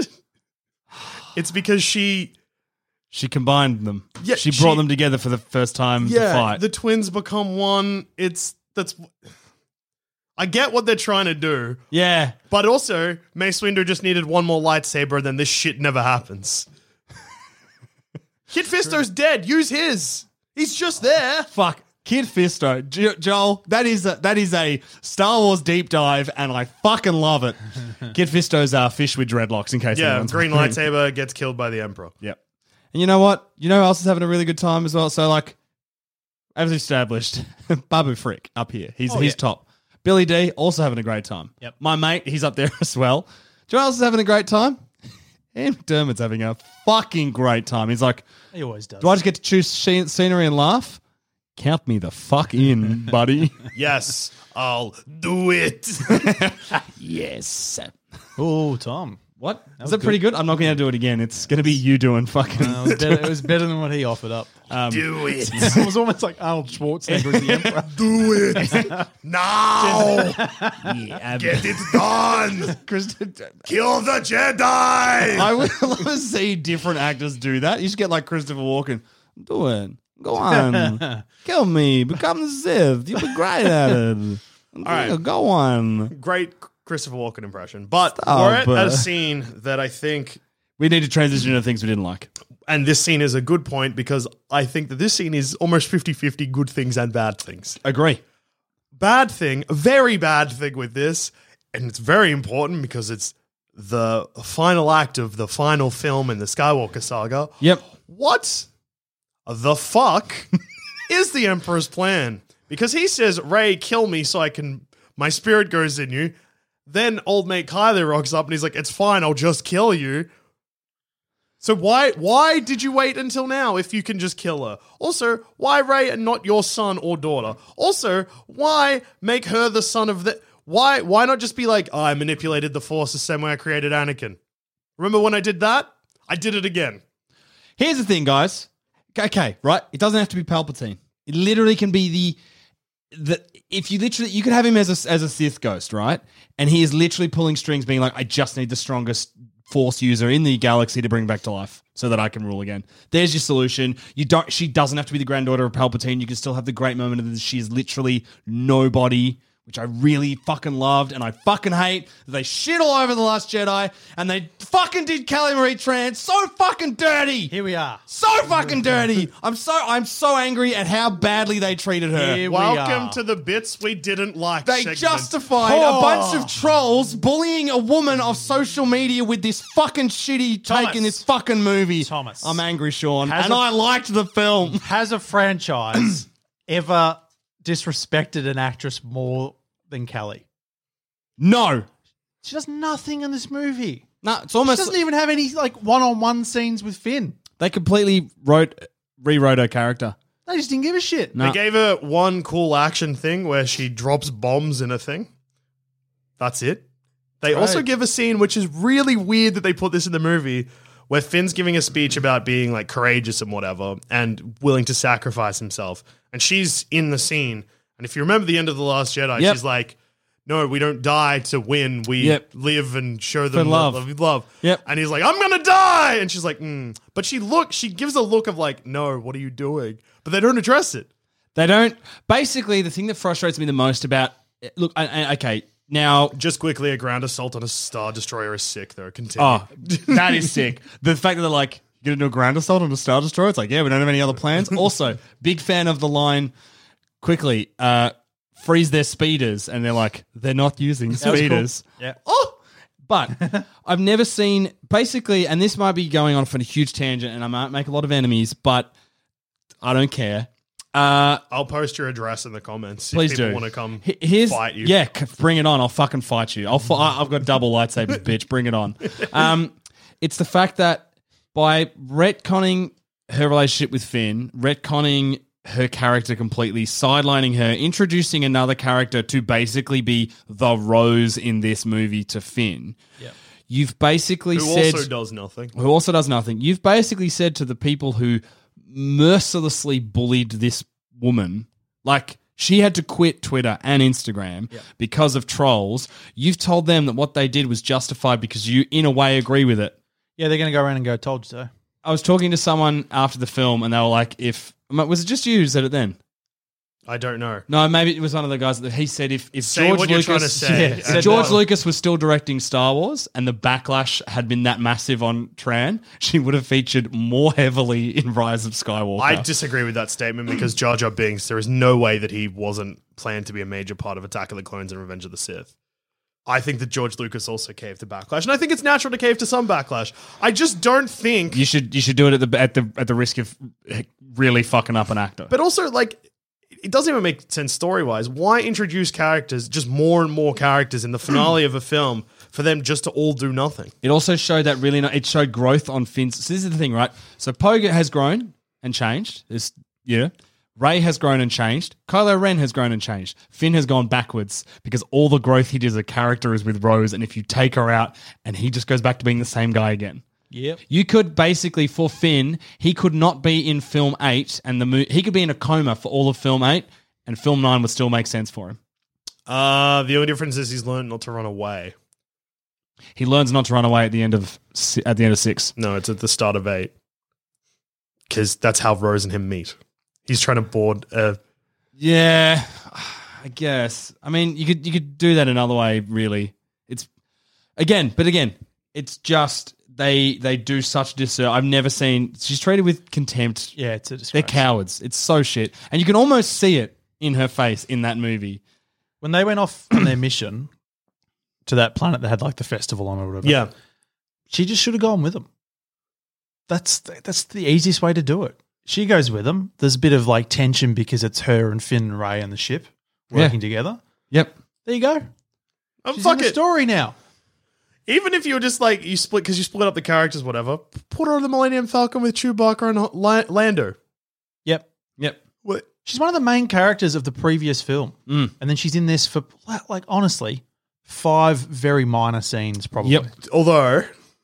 It's because she... She combined them. Yeah, she brought she- them together for the first time to Yeah, fight. the twins become one. It's... that's. I get what they're trying to do, yeah. but also Mace Windu just needed one more lightsaber and then this shit never happens. Kid Fisto's dead. Use his. He's just there. Fuck. Kid Fisto, Jo- Joel, that is a, that is a Star Wars deep dive, and I fucking love it. Kid Fisto's uh, fish with dreadlocks, in case Yeah, anyone's green wondering. lightsaber gets killed by the Emperor. Yep. And you know what? You know who else is having a really good time as well? So, like, as established, Babu Frick up here. He's Oh, he's yeah. top. Billy D, also having a great time. Yep. My mate, he's up there as well. Do you know who else is having a great time? Ian McDermott's having a fucking great time. He's like, He always does. do I just get to choose she- scenery and laugh? Count me the fuck in, buddy. Yes, I'll do it. Yes. Oh, Tom. What? Is was that pretty good. good? I'm not going to do it again. It's going to be you doing fucking. Uh, it, was better, it was better than what he offered up. do it. It was almost like Arnold Schwarzenegger as the Emperor. Do it. Now. yeah, Get it done. Kill the Jedi. I would love to see different actors do that. You should get like Christopher Walken. Do it. Go on. Kill me. Become the Sith. You'll be great at it. All right. Go on. Great Christopher Walken impression. But Stop. we're at a scene that I think, We need to transition to things we didn't like. and this scene is a good point because I think that this scene is almost fifty-fifty good things and bad things. Agree. Bad thing, a very bad thing with this, and it's very important because it's the final act of the final film in the Skywalker saga. Yep. What the fuck is the Emperor's plan? Because he says, Rey, kill me so I can, my spirit goes in you. Then old mate Kylo rocks up and he's like, it's fine, I'll just kill you. So why why did you wait until now if you can just kill her? Also, why Rey and not your son or daughter? Also, why make her the son of the... Why why not just be like, oh, I manipulated the Force the same way I created Anakin? Remember when I did that? I did it again. Here's the thing, guys. Okay, right? It doesn't have to be Palpatine. It literally can be the the if you literally you could have him as a as a Sith ghost, right? And he is literally pulling strings, being like, I just need the strongest Force user in the galaxy to bring back to life so that I can rule again. There's your solution. You don't she doesn't have to be the granddaughter of Palpatine. You can still have the great moment of that she is literally nobody, which I really fucking loved, and I fucking hate that they shit all over The Last Jedi, and they fucking did Kelly Marie Tran so fucking dirty. Here we are. So fucking dirty. I'm so I'm so angry at how badly they treated her. Here we Welcome are. to the bits we didn't like They segment. justified Oh. a bunch of trolls bullying a woman of social media with this fucking shitty Thomas. take in this fucking movie. Thomas. I'm angry, Sean. Has and a- I liked the film. Has a franchise ever disrespected an actress more than Kelly? No. She does nothing in this movie. No, it's She almost doesn't even have any like one-on-one scenes with Finn. they completely wrote rewrote her character. They just didn't give a shit. No. They gave her one cool action thing where she drops bombs in a thing. That's it. They Right. also give a scene which is really weird that they put this in the movie where Finn's giving a speech about being like courageous and whatever and willing to sacrifice himself. And she's in the scene. And if you remember the end of The Last Jedi, Yep. she's like, no, we don't die to win. We Yep. live and show them For love. love. love. Yep. And he's like, I'm going to die. And she's like, mm. But she look, she gives a look of like, no, what are you doing? But they don't address it. They don't basically the thing that frustrates me the most about look I, I, okay, now Just quickly, a ground assault on a Star Destroyer is sick, though. Continue. oh, that is sick. The fact that they're like, you're gonna do a ground assault on a Star Destroyer, it's like, yeah, we don't have any other plans. Also, big fan of the line quickly, uh, freeze their speeders, and they're like, they're not using That was cool. speeders. Yeah. Oh, but I've never seen basically, and this might be going on for a huge tangent, and I might make a lot of enemies, but I don't care. Uh, I'll post your address in the comments please if people do. want to come H- Here's, fight you. Yeah, c- bring it on. I'll fucking fight you. I'll. Fi- I've got double lightsabers, bitch. Bring it on. Um, it's the fact that by retconning her relationship with Finn, retconning her character completely, sidelining her, introducing another character to basically be the Rose in this movie to Finn. Yep. You've basically Who said also does nothing. who also does nothing. You've basically said to the people who mercilessly bullied this woman, like she had to quit Twitter and Instagram because of trolls. You've told them that what they did was justified because you, in a way, agree with it. Yeah, they're going to go around and go, told you so. I was talking to someone after the film and they were like, if, was it just you who said it then? I don't know. No, maybe it was one of the guys that he said if, if Say George what you're Lucas, trying to say. Yeah, And if George then- Lucas was still directing Star Wars and the backlash had been that massive on Tran, she would have featured more heavily in Rise of Skywalker. I disagree with that statement because Jar Jar Binks, there is no way that he wasn't planned to be a major part of Attack of the Clones and Revenge of the Sith. I think that George Lucas also caved to backlash, and I think it's natural to cave to some backlash. I just don't think. you should you should do it at the at the at the risk of really fucking up an actor. But also, like, it doesn't even make sense story wise. Why introduce characters, just more and more characters in the finale of a film for them just to all do nothing? It also showed that really, it showed growth on Finn's. So this is the thing, right? So Poe has grown and changed. This year. Rey has grown and changed. Kylo Ren has grown and changed. Finn has gone backwards because all the growth he did as a character is with Rose, and if you take her out, and he just goes back to being the same guy again. Yep. You could basically, for Finn, he could not be in film eight, and the mo- he could be in a coma for all of film eight, and film nine would still make sense for him. Uh, the only difference is he's learned not to run away. He learns not to run away at the end of si- at the end of six. No, it's at the start of eight. Because that's how Rose and him meet. He's trying to board a... Yeah, I guess. I mean, you could you could do that another way. Really, it's again, but again, it's just they they do such disservice. I've never seen. She's treated with contempt. Yeah, it's a They're disgrace. cowards. It's so shit, and you can almost see it in her face in that movie. When they went off on their mission to that planet that had like the festival on or whatever, Yeah. she just should have gone with them. That's that's the easiest way to do it. She goes with them. There's a bit of like tension because it's her and Finn and Rey and the ship working Yeah. together. Yep. There you go. Oh, She's fuck in the it. story now. Even if you were just like, you split, because you split up the characters, whatever, put her on the Millennium Falcon with Chewbacca and La- Lando. Yep. Yep. What? She's one of the main characters of the previous film. Mm. And then she's in this for, like, honestly, five very minor scenes probably. Yep. Although...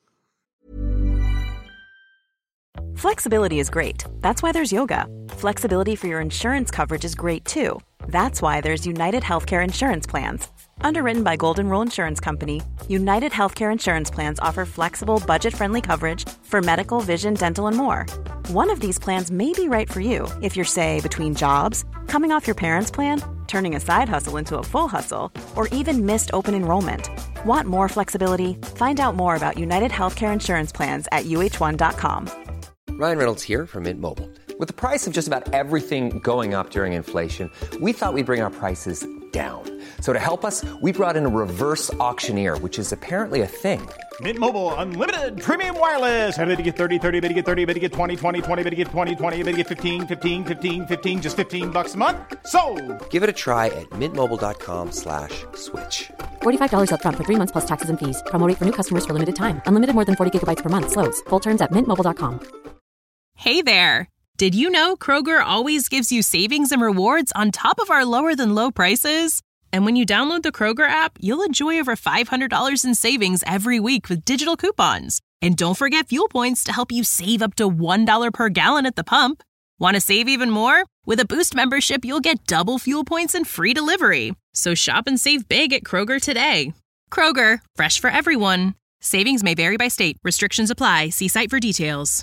Flexibility is great. That's why there's yoga. Flexibility for your insurance coverage is great too. That's why there's United Healthcare Insurance Plans. Underwritten by Golden Rule Insurance Company, United Healthcare Insurance Plans offer flexible, budget-friendly coverage for medical, vision, dental, and more. One of these plans may be right for you if you're, say, between jobs, coming off your parents' plan, turning a side hustle into a full hustle, or even missed open enrollment. Want more flexibility? Find out more about United Healthcare Insurance Plans at U H one dot com. Ryan Reynolds here from Mint Mobile. With the price of just about everything going up during inflation, we thought we'd bring our prices down. So to help us, we brought in a reverse auctioneer, which is apparently a thing. Mint Mobile Unlimited Premium Wireless. How to get thirty, thirty, how to get thirty, how to get twenty, twenty, twenty, how to get twenty, twenty, how to get fifteen, fifteen, fifteen, fifteen, just fifteen bucks a month? Sold! Give it a try at mintmobile.com slash switch. forty-five dollars up front for three months plus taxes and fees. Promo rate for new customers for limited time. Unlimited more than forty gigabytes per month. Slows full terms at mint mobile dot com. Hey there. Did you know Kroger always gives you savings and rewards on top of our lower than low prices? And when you download the Kroger app, you'll enjoy over five hundred dollars in savings every week with digital coupons. And don't forget fuel points to help you save up to one dollar per gallon at the pump. Want to save even more? With a Boost membership, you'll get double fuel points and free delivery. So shop and save big at Kroger today. Kroger, fresh for everyone. Savings may vary by state. Restrictions apply. See site for details.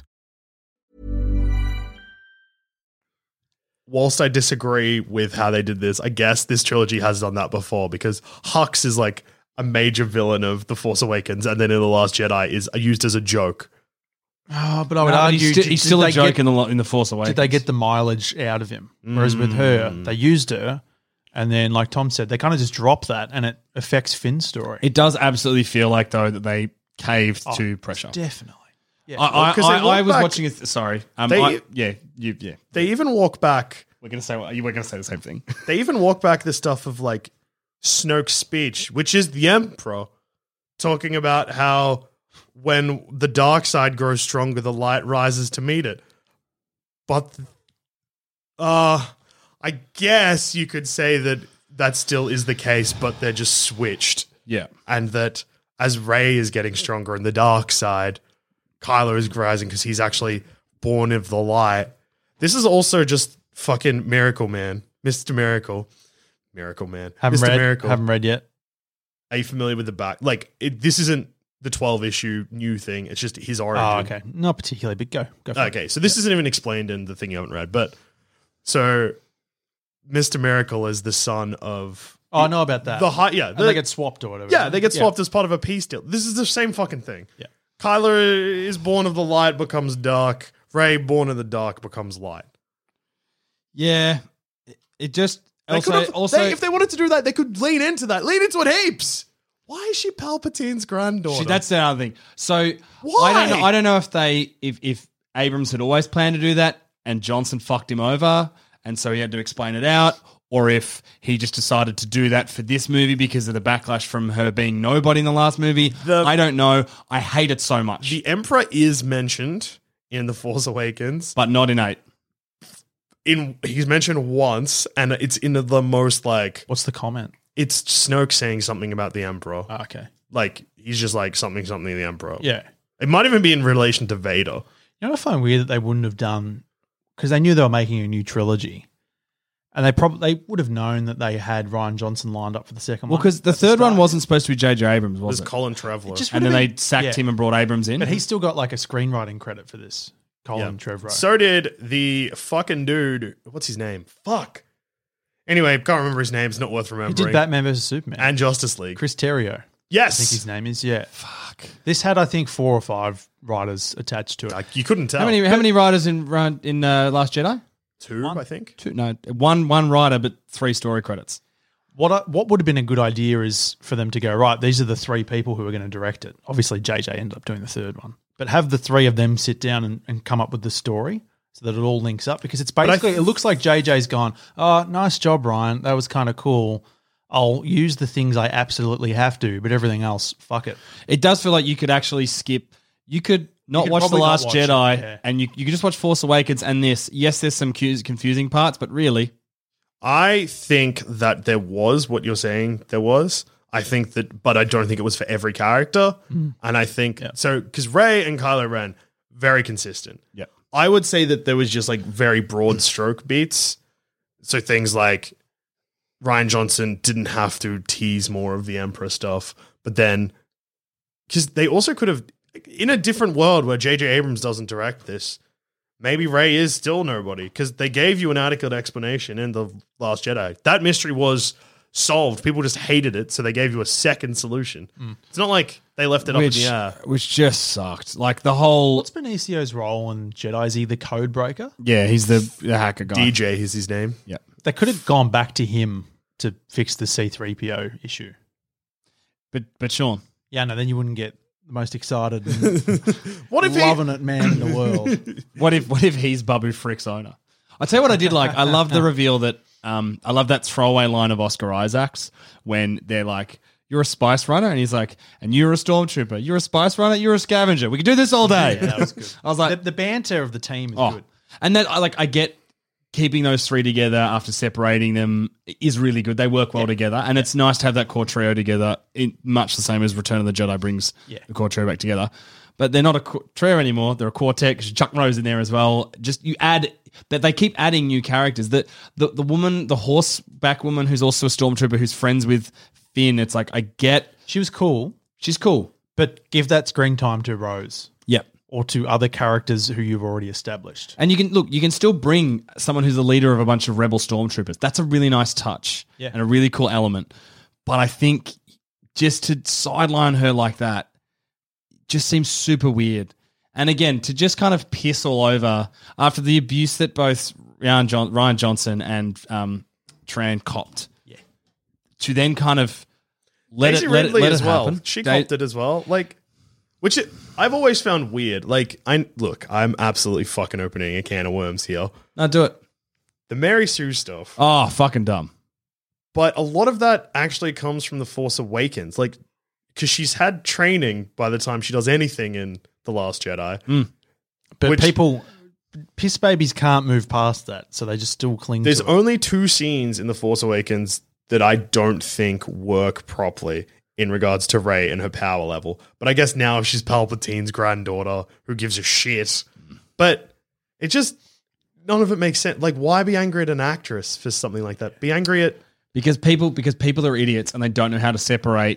Whilst I disagree with how they did this, I guess this trilogy has done that before because Hux is like a major villain of The Force Awakens and then in The Last Jedi is used as a joke. Oh, but I would No, argue he's, sti- did- he's did still a they joke get- in the lo- in the Force Awakens. Did they get the mileage out of him? Whereas with her, they used her, and then, like Tom said, they kind of just drop that, and it affects Finn's story. It does absolutely feel like though that they caved Oh, to pressure. Definitely. Yeah. I, I, 'cause they I, I look was back- watching it. Sorry, um, They- I, yeah, you, yeah. They even walk back. We're gonna say what you were gonna say the same thing. They even walk back the stuff of like Snoke's speech, which is the Emperor talking about how when the dark side grows stronger, the light rises to meet it. But, uh, I guess you could say that that still is the case, but they're just switched. Yeah, And that as Rey is getting stronger in the dark side, Kylo is rising because he's actually born of the light. This is also just fucking Miracle Man, Mister Miracle. Miracle Man. haven't Mister read. Miracle. Haven't read yet. Are you familiar with the back? Like, it, this isn't the twelve issue new thing. It's just his origin. Oh, okay. Not particularly, but go. Go for it. Okay, so this isn't even explained in the thing you haven't read. But so Mister Miracle is the son of. Oh, I know about that. The high, yeah, and the- they get swapped or whatever. Yeah, they get swapped as part of a peace deal. This is the same fucking thing. Yeah. Kyler is born of the light, becomes dark. Ray, born of the dark, becomes light. Yeah, it just They also could've- also they- if they wanted to do that, they could lean into that. Lean into it heaps. Why is she Palpatine's granddaughter? See, that's the other thing. So Why? I don't know. I don't know if they if if Abrams had always planned to do that and Johnson fucked him over, and so he had to explain it out, or if he just decided to do that for this movie because of the backlash from her being nobody in the last movie. The- I don't know. I hate it so much, The Emperor is mentioned in The Force Awakens. but not in eight. In he's mentioned once, and it's in the most like What's the comment? it's Snoke saying something about the Emperor. Oh, okay. Like he's just like something something the Emperor. Yeah. It might even be in relation to Vader. You know what I find weird that they wouldn't have done, because they knew they were making a new trilogy, and they probably they would have known that they had Ryan Johnson lined up for the second Well, one. because the at third one start. wasn't supposed to be J J Abrams, It was was it? Colin Trevorrow. just And would then have they been- sacked yeah. him and brought Abrams in. But he's still got like a screenwriting credit for this. Colin Trevorrow. So did the fucking dude. What's his name? Fuck. Anyway, can't remember his name. It's not worth he remembering. did Batman versus Superman. and Justice League. Chris Terrio. yes. I think his name is, yeah. Fuck. This had, I think, four or five writers attached to it. Like you couldn't tell. how many how many writers in Run- in uh, Last Jedi? Two, I think. Two, no, one one writer, but three story credits. What I, what would have been a good idea is for them to go, right, these are the three people who are going to direct it. Obviously, J J ended up doing the third one. But have the three of them sit down and, and come up with the story so that it all links up. Because it's I basically, th- it looks like J J's gone, oh, nice job, Ryan. That was kind of cool. I'll use the things I absolutely have to, but everything else, fuck it. It does feel like you could actually skip. You could not could watch The probably not Last watch it, Jedi, yeah. and you you could just watch Force Awakens and this. Yes, there's some cu- confusing parts, but really, I think that there was what you're saying there was. I think that, but I don't think it was for every character. Mm. And I think, so, because Rey and Kylo Ren, very consistent. Yeah. I would say that there was just like very broad stroke beats. So things like Ryan Johnson didn't have to tease more of the Emperor stuff, but then, because they also could have, in a different world where J J Abrams doesn't direct this, maybe Rey is still nobody, because they gave you an adequate explanation in The Last Jedi. That mystery was solved. People just hated it, so they gave you a second solution. It's not like they left it which up in the air. which just sucked. Like the whole. What's Benicio's role in Jedi? Is he the code breaker? Yeah, he's the, the hacker guy. D J is his name. Yeah. They could have gone back to him to fix the C three P O issue. But but Sean, Yeah, no, then you wouldn't get the most excited and What if he- loving it man in the world. what if what if he's Babu Frick's owner? I tell you what I did like. I love the reveal that um I love that throwaway line of Oscar Isaac's when they're like, "You're a spice runner," and he's like, "And you're a stormtrooper. You're a spice runner. You're a scavenger. We could do this all day." Yeah, that was good. I was like, the, the banter of the team is oh, good. and that I like. I get keeping those three together after separating them is really good. They work well together, and it's nice to have that core trio together. In much the same as Return of the Jedi brings Yeah. the core trio back together. But they're not a co- trio anymore. They're a quartet. 'Cause Chuck Norris in there as well. Just you add that they keep adding new characters. That the the woman, the horseback woman, who's also a stormtrooper, who's friends with Finn. It's like I get She was cool, she's cool. but give that screen time to Rose Yep. or to other characters who you've already established. And you can look, you can still bring someone who's the leader of a bunch of rebel stormtroopers. That's a really nice touch Yeah. and a really cool element. But I think just to sideline her like that just seems super weird. And again, to just kind of piss all over after the abuse that both Ryan, John- Ryan Johnson and um, Tran copped. Yeah. To then kind of let Daisy it let it, Ridley let as it well. happen. She Da- copped it as well. Like, which it, I've always found weird. Like, I look, I'm absolutely fucking opening a can of worms here. No, do it. The Mary Sue stuff. Oh, fucking dumb. But a lot of that actually comes from The Force Awakens. Like, because she's had training by the time she does anything in The Last Jedi. But Which- people, piss babies can't move past that, so they just still cling There's to it. only two scenes in The Force Awakens that I don't think work properly in regards to Rey and her power level. But I guess now she's Palpatine's granddaughter, who gives a shit. But it just, none of it makes sense. Like, why be angry at an actress for something like that? Be angry at... Because people because people are idiots and they don't know how to separate.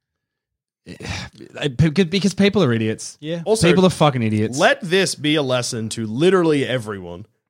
Because because people are idiots. Yeah. Also, people are fucking idiots. Let this be a lesson to literally everyone.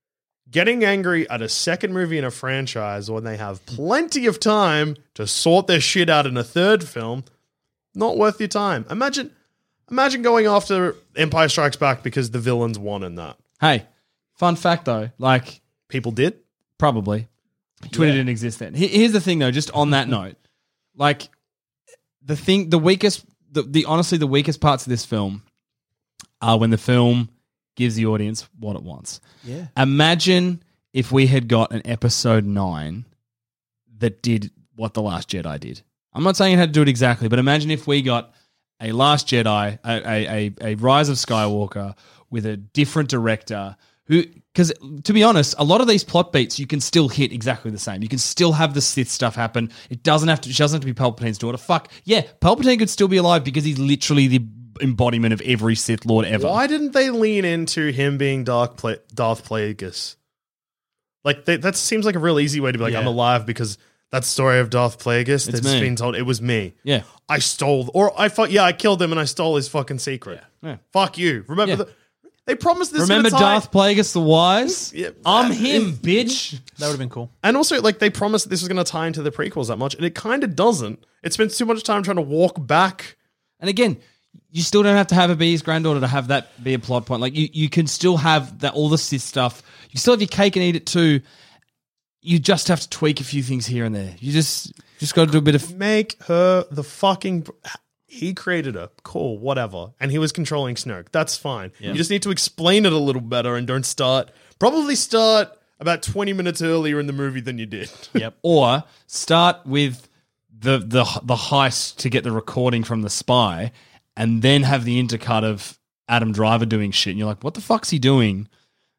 getting angry at a second movie in a franchise when they have plenty of time to sort their shit out in a third film, not worth your time. Imagine imagine going after Empire Strikes Back because the villains won in that. Hey, fun fact though, like people did? Probably. Twitter yeah. didn't exist then. Here's the thing though, just on that note, like the thing, the weakest, the, the honestly the weakest parts of this film are when the film gives the audience what it wants. Yeah. Imagine if we had got an episode nine that did what The Last Jedi did. I'm not saying it had to do it exactly, but imagine if we got a Last Jedi, a, a, a, a Rise of Skywalker with a different director who, because to be honest, a lot of these plot beats you can still hit exactly the same. You can still have the Sith stuff happen. It doesn't have to, it doesn't have to be Palpatine's daughter. Fuck. Yeah, Palpatine could still be alive because he's literally the embodiment of every Sith Lord ever. Why didn't they lean into him being Darth, Pla- Darth Plagueis? Like, they, that seems like a real easy way to be like, yeah. I'm alive because that story of Darth Plagueis that's me. been told, it was me. Yeah. I stole, or I thought, yeah, I killed him and I stole his fucking secret. Yeah. Yeah. Fuck you. Remember Yeah. the, they promised this. Remember Darth Plagueis the Wise? Yeah. I'm him, bitch. That would have been cool. And also, like, they promised that this was going to tie into the prequels that much, and it kind of doesn't. It spends too much time trying to walk back. And again, you still don't have to have a be his granddaughter to have that be a plot point. Like, you, you can still have that all the Sith stuff. You still have your cake and eat it too. You just have to tweak a few things here and there. You just just got to do a bit of... Make her the fucking... He created her. Cool, whatever. And he was controlling Snoke. That's fine. Yeah. You just need to explain it a little better and don't start... Probably start about twenty minutes earlier in the movie than you did. Yep. Or start with the, the, the heist to get the recording from the spy and then have the intercut of Adam Driver doing shit. And you're like, what the fuck's he doing?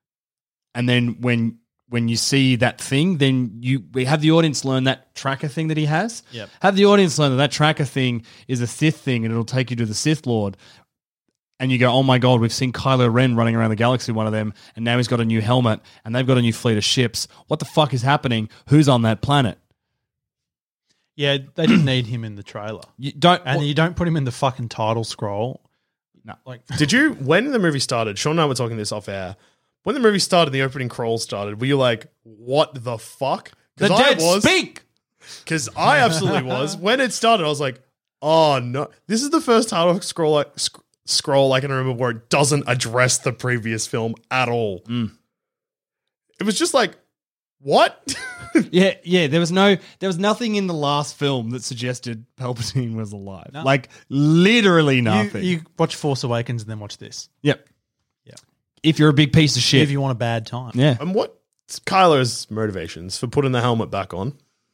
And then when... When you see that thing, then you we have the audience learn that tracker thing that he has. Yep. Have the audience learn that that tracker thing is a Sith thing and it'll take you to the Sith Lord. And you go, oh my God, we've seen Kylo Ren running around the galaxy, one of them, and now he's got a new helmet and they've got a new fleet of ships. What the fuck is happening? Who's on that planet? Yeah, they didn't need him in the trailer. You don't, and well, you don't put him in the fucking title scroll. No. Like, Did you, when the movie started, Sean and I were talking this off air, when the movie started, the opening crawl started, were you like, what the fuck? The dead speak! Because I absolutely was. When it started, I was like, oh no. This is the first title scroll, sc- scroll I can remember where it doesn't address the previous film at all. Mm. It was just like, what? yeah, yeah. There was no, there was nothing in the last film that suggested Palpatine was alive. No. Like, literally nothing. You, you watch Force Awakens and then watch this. Yep. Yeah. If you're a big piece of shit. If you want a bad time. Yeah. And what's Kylo's motivations for putting the helmet back on?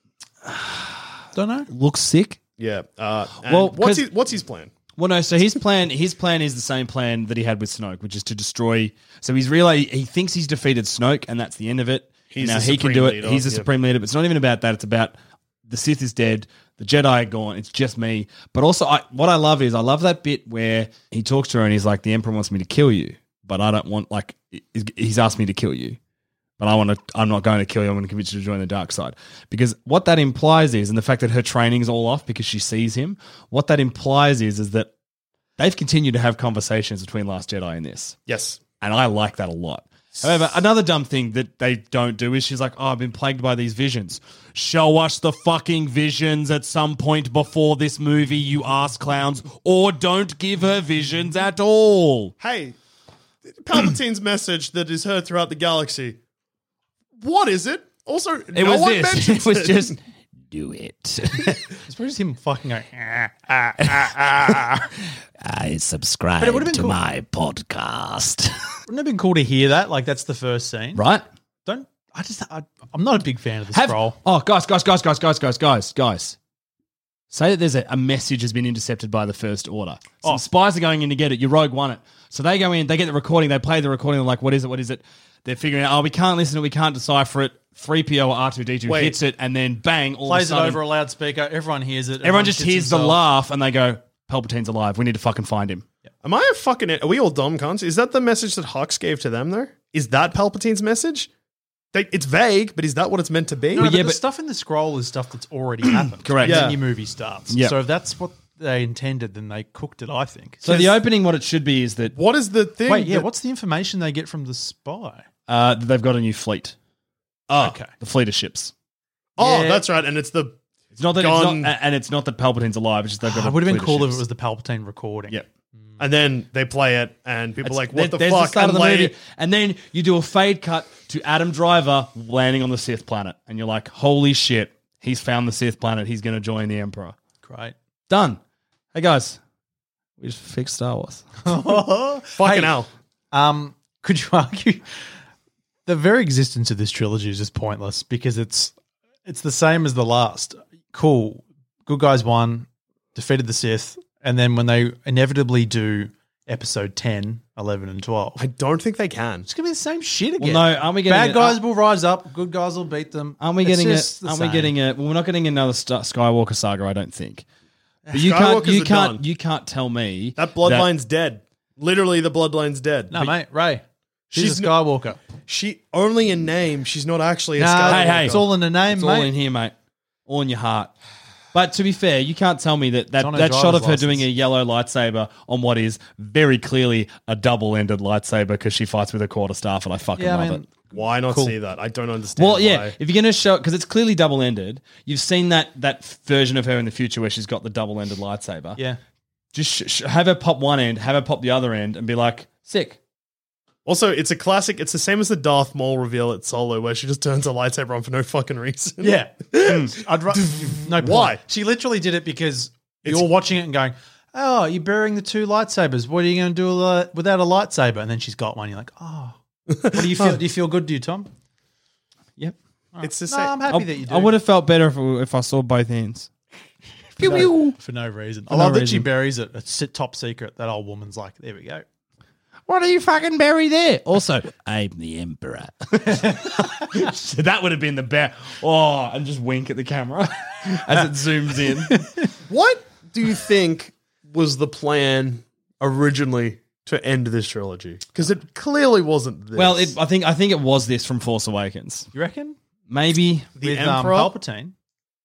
Don't know. Looks sick. Yeah. Uh, Well, well, what's 'cause- his, what's his plan? Well, no. So his plan, his plan is the same plan that he had with Snoke, which is to destroy. So he's really he thinks he's defeated Snoke, and that's the end of it. He's now the he can supreme do it. leader, He's the yep. supreme leader. But it's not even about that. It's about the Sith is dead. The Jedi are gone. It's just me. But also, I, what I love is I love that bit where he talks to her and he's like, "The Emperor wants me to kill you, but I don't want like he's asked me to kill you." But I want to. I'm not going to kill you. I'm going to convince you to join the dark side. Because what that implies is, and the fact that her training is all off because she sees him. What that implies is, is that they've continued to have conversations between Last Jedi and this. Yes, and I like that a lot. However, another dumb thing that they don't do is she's like, "Oh, I've been plagued by these visions. Show us the fucking visions at some point before this movie, you ass clowns, or don't give her visions at all." Hey, Palpatine's message that is heard throughout the galaxy. What is it? Also, It no was one this. mentions It was it. just do it. It's probably just him fucking going, ah, ah, ah, ah. I subscribe But it would've been to cool. my podcast. Wouldn't it have been cool to hear that? Like, that's the first scene. Right? Don't, I just, I, I'm not a big fan of the Have- scroll. Oh, guys, guys, guys, guys, guys, guys, guys, guys. Say that there's a, a message has been intercepted by the First Order. Some Oh. spies are going in to get it. You Rogue One it. So they go in, they get the recording, they play the recording, they're like, what is it, what is it? They're figuring out, oh, we can't listen to it, we can't decipher it. three P O or R two D two Wait. hits it, and then bang, all Plays of a sudden, it over a loudspeaker. Everyone hears it. everyone just shits hears the himself. laugh, and they go, Palpatine's alive. We need to fucking find him. Am I a fucking... Are we all dumb cunts? Is that the message that Hux gave to them, though? Is that Palpatine's message? They, it's vague, but is that what it's meant to be? No, Well, but yeah, the but- stuff in the scroll is stuff that's already happened. Correct. And Yeah. then your movie starts. Yeah. So if that's what they intended, then they cooked it, I think. So the opening, what it should be is that What is the thing? Wait, yeah, that- what's the information they get from the spy? uh, Uh, they've got a new fleet. Oh, Okay. The fleet of ships. oh, Yeah. that's right. And it's the It's not that Gone- it's not, and it's not that Palpatine's alive. It's just they've got. Oh, a it would have been fleet of cool if ships. it was the Palpatine recording. Yep. and then they play it, and people are like, There- "What the there's fuck?" the start and of the Leia- movie, and then you do a fade cut to Adam Driver landing on the Sith planet, and you're like, "Holy shit, he's found the Sith planet. He's going to join the Emperor." Great. Done. Hey guys, we just fixed Star Wars. Fucking Hey, hell. Um, could you argue the very existence of this trilogy is just pointless because it's it's the same as the last. Cool, good guys won, defeated the Sith, and then when they inevitably do episode ten, eleven, and twelve, I don't think they can. it's gonna be the same shit Well, again. no, aren't we getting Bad it- guys uh, will rise up, good guys will beat them. Aren't we It's getting just it? the Aren't we same. getting it? Well, we're not getting another Star- Skywalker saga. I don't think. But you can't. Skywalkers You are can't. done. You can't tell me That bloodline's dead. Literally, the bloodline's dead. No, mate, Ray. She's, She's a no- Skywalker. She only in name. She's not actually a Nah, Skywalker. Hey, hey. it's all in the name, It's mate. all in here, mate. All in your heart. But to be fair, you can't tell me that that, It's on her that shot driver's of her license. doing a yellow lightsaber on what is very clearly a double-ended lightsaber because she fights with a quarterstaff, and I fucking Yeah, I love mean, it. Why not Cool. see that? I don't understand. Well, yeah, why. if you're going to show because it's clearly double-ended, you've seen that that version of her in the future where she's got the double-ended lightsaber. Yeah. Just sh- sh- have her pop one end, have her pop the other end, and be like, sick. Also, it's a classic. It's the same as the Darth Maul reveal at Solo, where she just turns a lightsaber on for no fucking reason. Yeah. I'd ra- no point. Why? She literally did it because It's- you're watching it and going, oh, you're burying the two lightsabers. What are you going to do with a- without a lightsaber? And then she's got one. You're like, oh. What do you feel? Do you feel good, do you, Tom? Yep. It's the No, same. I'm happy I, that you do. I would have felt better if, if I saw both ends. for, no, for no reason. I no love that she reason. buries it. It's a top secret. That old woman's like, there we go. What do you fucking bury there? Also, I'm the Emperor. So that would have been the best. Oh, and just wink at the camera as it zooms in. What do you think was the plan originally to end this trilogy? Because it clearly wasn't this. Well, it, I think I think it was this from Force Awakens. You reckon? Maybe. the With Emperor. um, Palpatine.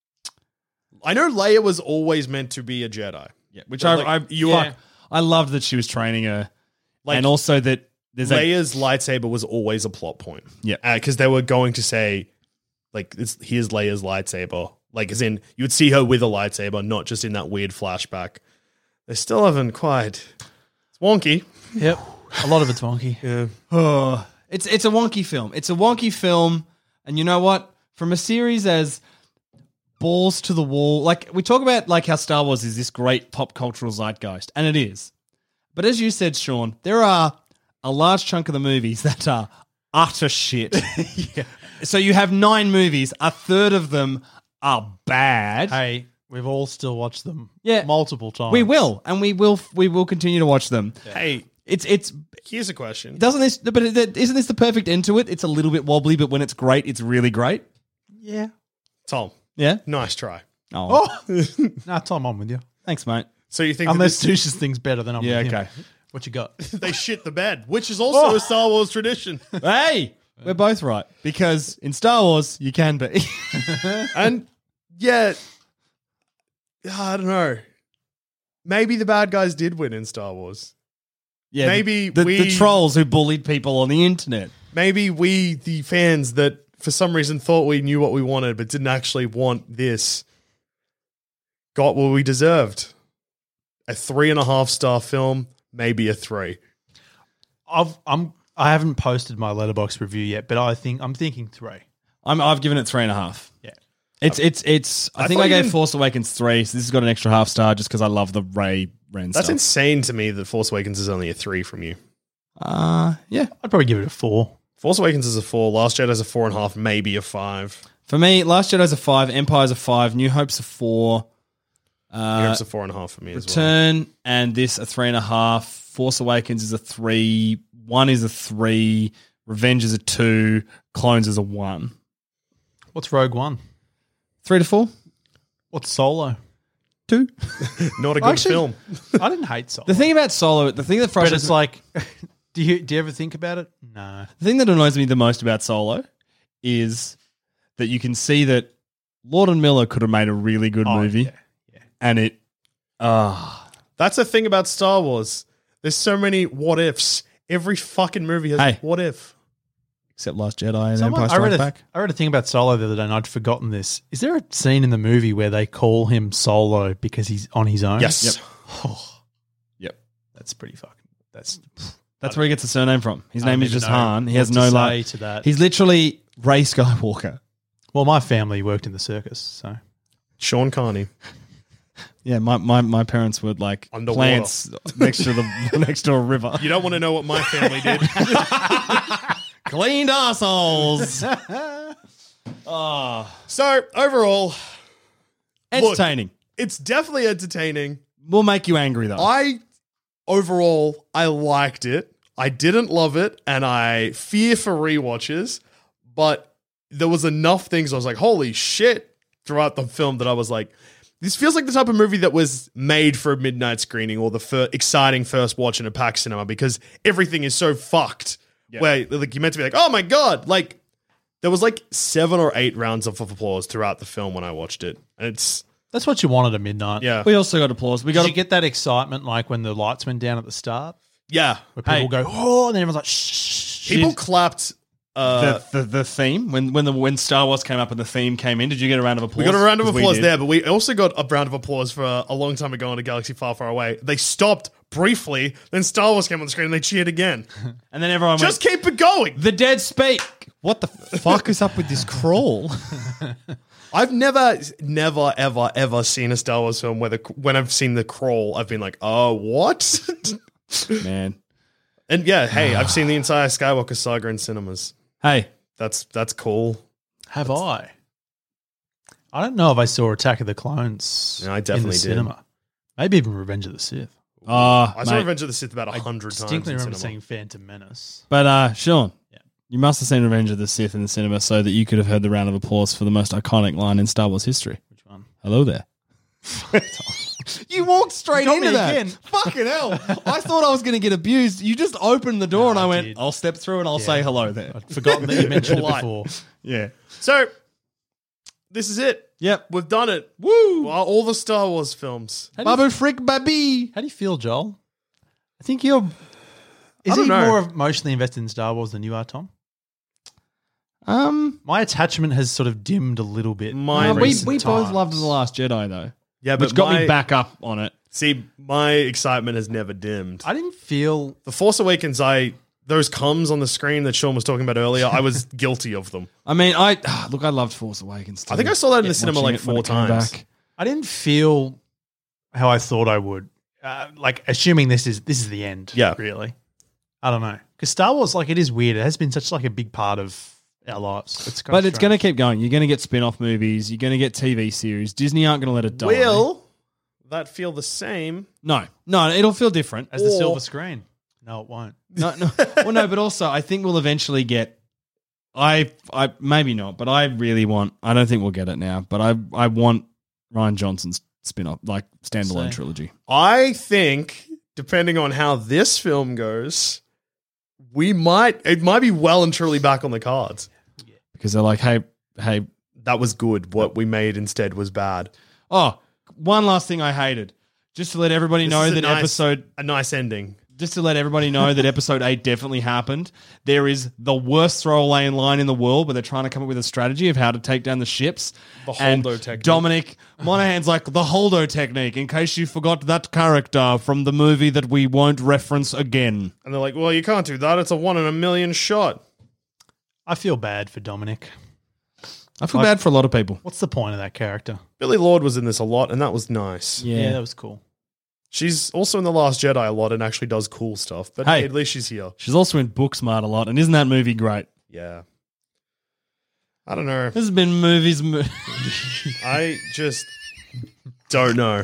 I know Leia was always meant to be a Jedi. Yeah, which But, I, like, I, you fuck, are- I loved that she was training her, Like, and also that there's a Leia's lightsaber was always a plot point. Yeah. Because they were going to say, like, this, here's Leia's lightsaber. Like, as in, you would see her with a lightsaber, not just in that weird flashback. They still haven't quite. It's wonky. Yep. A lot of it's wonky. Yeah. Oh, it's it's a wonky film. It's a wonky film, and you know what? From a series as balls to the wall, like we talk about, like how Star Wars is this great pop cultural zeitgeist, and it is. But as you said, Sean, there are a large chunk of the movies that are utter shit. Yeah. So you have nine movies. A third of them are bad. Hey, we've all still watched them Yeah. multiple times. We will, and we will. We will continue to watch them. Hey, It's it's here's a isn't doesn't this? But it- isn't this the perfect end to it? It's a little bit wobbly, but when it's great, it's really great. Yeah. Tom, Yeah. nice try. Oh, Oh. Nah, Tom, I'm with you. thanks, mate. So you think Unless that this, Douche's thing's better than I'm Yeah, with him. okay. What you got? they shit the bed, which is also Oh. a Star Wars tradition. Hey, we're both right because in Star Wars you can be. And yeah, I don't know. Maybe the bad guys did win in Star Wars. yeah, Maybe the, we- the trolls who bullied people on the internet. Maybe we, the fans that for some reason thought we knew what we wanted but didn't actually want this, got what we deserved. A three and a half star film, maybe a three. I've I'm I haven't posted my Letterboxd review yet, but I think I'm thinking three. I'm, I've given it three and a half. Yeah. It's it's it's. I, I think thought I you gave didn't- Force Awakens three, so this has got an extra half star just because I love the Ray Ren That's stuff. insane to me that Force Awakens is only a three from you. Uh yeah. I'd probably give it a four. Force Awakens is a four, Last Jedi's a four and a half, maybe a five. For me, Last Jedi's a five, Empire's a five, New Hope's a four. Uh, Here's a four and a half for me as well. Return and this a three and a half. Force Awakens is a three. One is a three. Revenge is a two. Clones is a one. What's Rogue One? Three to four. What's Solo? Two. Not a good Actually, film. I didn't hate Solo. The thing about Solo, the thing that but frustrates it's me, like, do you do you ever think about it? No. the thing that annoys me the most about Solo is that you can see that Lord and Miller could have made a really good Oh, movie, yeah, yeah. and it. Ah. That's the thing about Star Wars. There's so many what ifs. Every fucking movie has Hey. what if. except Last Jedi and Someone- Empire I read, Strikes a, Back. I read a thing about Solo the other day and I'd forgotten this. Is there a scene in the movie where they call him Solo because he's on his own? Yes. Yep. Oh, Yep. that's pretty fucking. That's That's where he gets the surname from. His I name don't is even just know Han. He what has to no say like. to that. He's literally Rey Skywalker. Well, my family worked in the circus, so Sean Carney. Yeah, my, my, my parents were like Underwater. plants next to the next to a river. You don't want to know what my family did. Cleaned assholes. oh, So overall, entertaining. look, it's definitely entertaining. Will make you angry though. I overall I liked it. I didn't love it, and I fear for rewatches. But there was enough things I was like, "Holy shit!" throughout the film that I was like, "This feels like the type of movie that was made for a midnight screening or the fir- exciting first watch in a packed cinema because everything is so fucked." Yeah. Where like you're meant to be like, "Oh my god!" Like there was like seven or eight rounds of applause throughout the film when I watched it, and it's that's what you wanted at midnight. yeah, we also got applause. We Did got you get that excitement like when the lights went down at the start? yeah. Where people Hey. go, oh, and then everyone's like, shh. People clapped. Uh, the, the the theme when when the when Star Wars came up and the theme came in. Did you get a round of applause? We got a round of 'Cause we applause did. there, but we also got a round of applause for a, a long time ago in a galaxy far, far away. They stopped briefly, then Star Wars came on the screen and they cheered again. And then everyone Just went, keep it going. the dead speak. What the fuck is up with this crawl? I've never, never, ever, ever seen a Star Wars film where the, when I've seen the crawl, I've been like, oh, what? Man, And yeah, hey, I've seen the entire Skywalker saga in cinemas. hey, That's that's cool. Have I? I don't know if I saw Attack of the Clones Yeah, I in definitely the did. cinema. Maybe even Revenge of the Sith. oh, I saw mate. Revenge of the Sith about a I hundred times distinctly in remember cinema. seeing Phantom Menace. But uh, Sean, Yeah. you must have seen Revenge of the Sith in the cinema so that you could have heard the round of applause for the most iconic line in Star Wars history. Which one? Hello there. You walked straight You got into me that. again. Fucking hell. I thought I was going to get abused. You just opened the door No, and I I went, did. I'll step through and I'll Yeah. say hello there. I'd forgotten that you mentioned it Polite. before. Yeah. So this is it. Yep. We've done it. Woo! Well, all the Star Wars films. How do, you, Babu frick baby. how do you feel, Joel? I think you're. Is I don't he know. more emotionally invested in Star Wars than you are, Tom? Um, My attachment has sort of dimmed a little bit. My uh, in we recent we both times. loved The Last Jedi though, Yeah, but which got my- me back up on it. See, my excitement has never dimmed. I didn't feel. The Force Awakens, I those comes on the screen that Sean was talking about earlier, I was guilty of them. I mean, I look, I loved Force Awakens. Too. I think I saw that in the Yeah, cinema watching like it when four it came times. back. I didn't feel how I thought I would. Uh, like assuming this is this is the end. Yeah. really. I don't know because Star Wars, like, it is weird. It has been such like a big part of our lives. It's But it's going to keep going. You're going to get spin-off movies. You're going to get T V series. Disney aren't going to let it die. Will that feel the same? No, no, it'll feel different. as the or- silver screen. No, it won't. No, no. Well, no, but also I think we'll eventually get. I, I maybe not, but I really want. I don't think we'll get it now, but I, I want Ryan Johnson's spin-off, like standalone Same. trilogy. I think, depending on how this film goes, we might it might be well and truly back on the cards. Because they're like, hey, hey, That was good. What we made instead was bad. oh, one last thing I hated, just to let everybody This know is a that nice- episode. a nice ending. Just to let everybody know that episode eight definitely happened. There is the worst throwaway line in the world where they're trying to come up with a strategy of how to take down the ships. The And Holdo technique. Dominic Monaghan's like, the Holdo technique, in case you forgot that character from the movie that we won't reference again. And they're like, well, you can't do that. It's a one in a million shot. I feel bad for Dominic. I feel Like- bad for a lot of people. What's the point of that character? Billy Lord was in this a lot, and that was nice. Yeah, that was cool. She's also in The Last Jedi a lot and actually does cool stuff. But Hey. hey, at least she's here. She's also in Booksmart a lot, and isn't that movie great? Yeah. I don't know. This has been movies. Mo- I just don't know.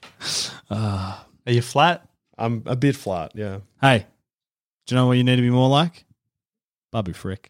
Are you flat? I'm a bit flat, yeah. hey, do you know what you need to be more like? Babu Frick.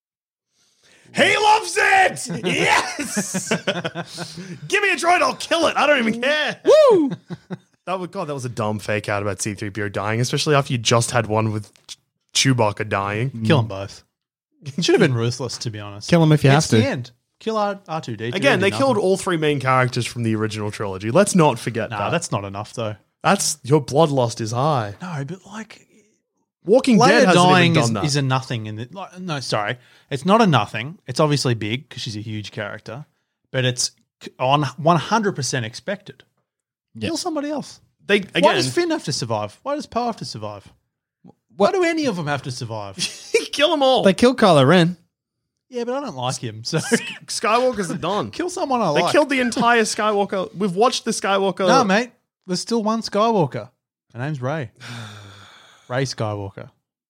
He loves it! Yes! Give me a droid, I'll kill it. I don't even care. Woo! That would, God, that was a dumb fake out about C three P O dying, especially after you just had one with Ch- Chewbacca dying. Kill them both. Should have been ruthless, to be honest. Kill him if you it's have the to. end. Kill R two D two. Again, they killed all three main characters from the original trilogy. Let's not forget Nah, that. that's not enough, though. That's your bloodlust is high. No, but like, Walking Leia Dead hasn't dying even is, done that. is a nothing. In the, like, no, sorry. It's not a nothing. It's obviously big because she's a huge character, but it's on one hundred percent expected. Yeah. Kill somebody else. They Why again, does Finn have to survive? Why does Poe have to survive? Why do any of them have to survive? kill them all. They killed Kylo Ren. Yeah, but I don't like him. So Skywalkers are done. kill someone I They like. killed the entire Skywalker. We've watched the Skywalker. No, mate. There's still one Skywalker. Her name's Rey. Rey Skywalker.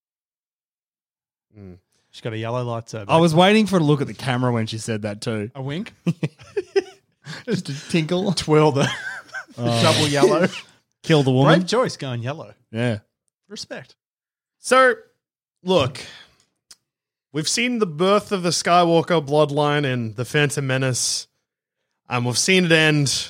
Mm. She's got a yellow lightsaber. I was waiting for her to look at the camera when she said that too. a wink. Just a tinkle. Twirl the double yellow. Kill the woman. Brave choice going yellow. Yeah. Respect. So, look, we've seen the birth of the Skywalker bloodline in The Phantom Menace, and we've seen it end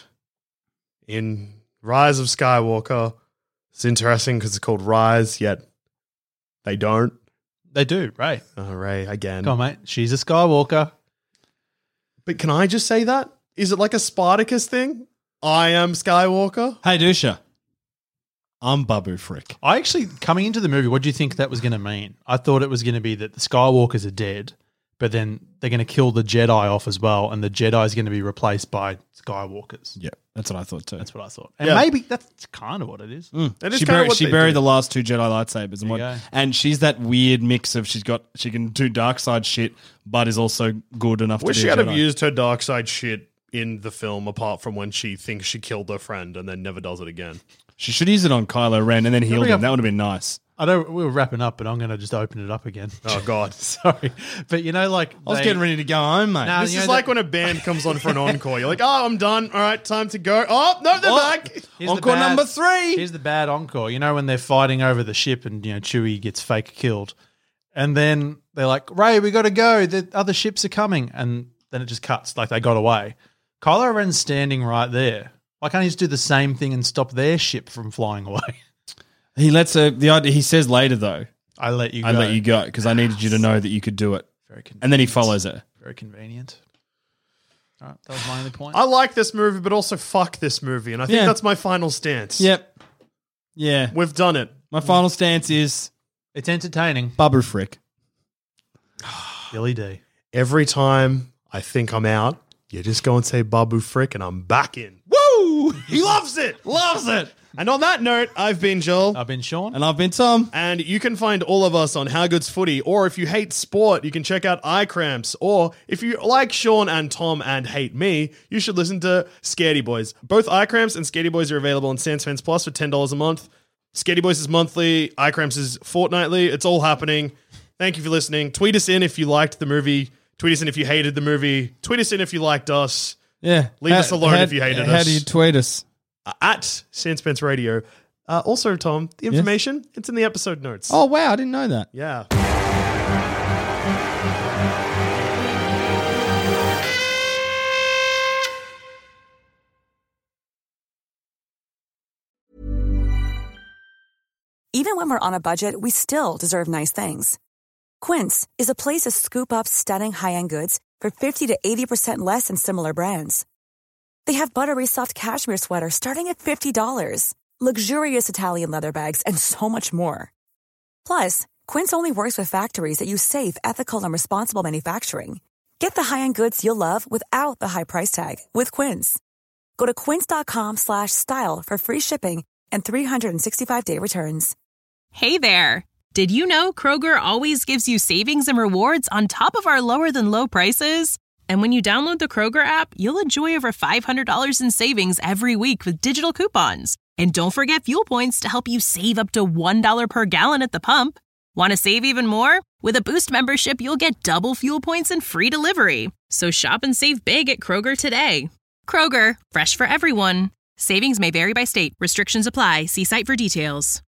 in Rise of Skywalker. It's interesting because it's called Rise, yet they don't. They do, Rey. Oh, Rey, again. Come on, mate. She's a Skywalker. But can I just say that? Is it like a Spartacus thing? I am Skywalker? Hey, Dusha. I'm Babu Frick. I actually, coming into the movie, what do you think that was going to mean? I thought it was going to be that the Skywalkers are dead, but then they're going to kill the Jedi off as well, and the Jedi is going to be replaced by Skywalkers. Yeah, that's what I thought too. That's what I thought. And Yeah. maybe that's kind of what it is. Mm. That is she kinda buried, what she they buried do. the last two Jedi lightsabers, and There what? you go. And she's that weird mix of she's got she can do dark side shit, but is also good enough Wish to she be a had have Jedi. used her dark side shit in the film, apart from when she thinks she killed her friend and then never does it again. She should use it on Kylo Ren and then heal bring him. up- That would have been nice. I know we were wrapping up, but I'm going to just open it up again. Oh, God. Sorry. But you know, like. I was they- getting ready to go home, mate. Nah, This you is know like that- when a band comes on for an encore. You're like, oh, I'm done. All right, time to go. Oh, no, they're Oh. back. Here's the Encore bad- number three. Here's the bad encore. You know when they're fighting over the ship and you know Chewie gets fake killed, and then they're like, "Ray, we got to go. The other ships are coming," and then it just cuts like they got away. Kylo Ren's standing right there. Why can't he just do the same thing and stop their ship from flying away? He lets her. The idea. He says later though, I let you. I go. let you go because I needed you to know that you could do it. Very convenient. And then he follows it. Very convenient. All right, that was my only point. I like this movie, but also fuck this movie. And I think Yeah. that's my final stance. Yep. Yeah. We've done it. My final stance is It's entertaining. Babu Frick. Billy D. Every time I think I'm out, you just go and say Babu Frick and I'm back in. Woo! He loves it. Loves it. And on that note, I've been Joel. I've been Sean. And I've been Tom. And you can find all of us on How Good's Footy, or if you hate sport, you can check out Eye Cramps, or if you like Sean and Tom and hate me, you should listen to Scaredy Boys. Both Eye Cramps and Scaredy Boys are available on Sans Fans Plus for ten dollars a month. Scaredy Boys is monthly, Eye Cramps is fortnightly. It's all happening. Thank you for listening. Tweet us in if you liked the movie. Tweet us in if you hated the movie. Tweet us in if you liked us. Yeah. Leave us alone if you hated how us. do you tweet us? Uh, at Sanspence Radio. Uh, also, Tom, the information, it's in the episode notes. Oh, wow. I didn't know that. Yeah. Even when we're on a budget, we still deserve nice things. Quince is a place to scoop up stunning high-end goods for fifty to eighty percent less than similar brands. They have buttery soft cashmere sweaters starting at fifty dollars, luxurious Italian leather bags, and so much more. Plus, Quince only works with factories that use safe, ethical, and responsible manufacturing. Get the high-end goods you'll love without the high price tag with Quince. Go to quince.com slash style for free shipping and three sixty-five day returns. Hey there! Did you know Kroger always gives you savings and rewards on top of our lower than low prices? And when you download the Kroger app, you'll enjoy over five hundred dollars in savings every week with digital coupons. And don't forget fuel points to help you save up to one dollar per gallon at the pump. Want to save even more? With a Boost membership, you'll get double fuel points and free delivery. So shop and save big at Kroger today. Kroger, fresh for everyone. Savings may vary by state. Restrictions apply. See site for details.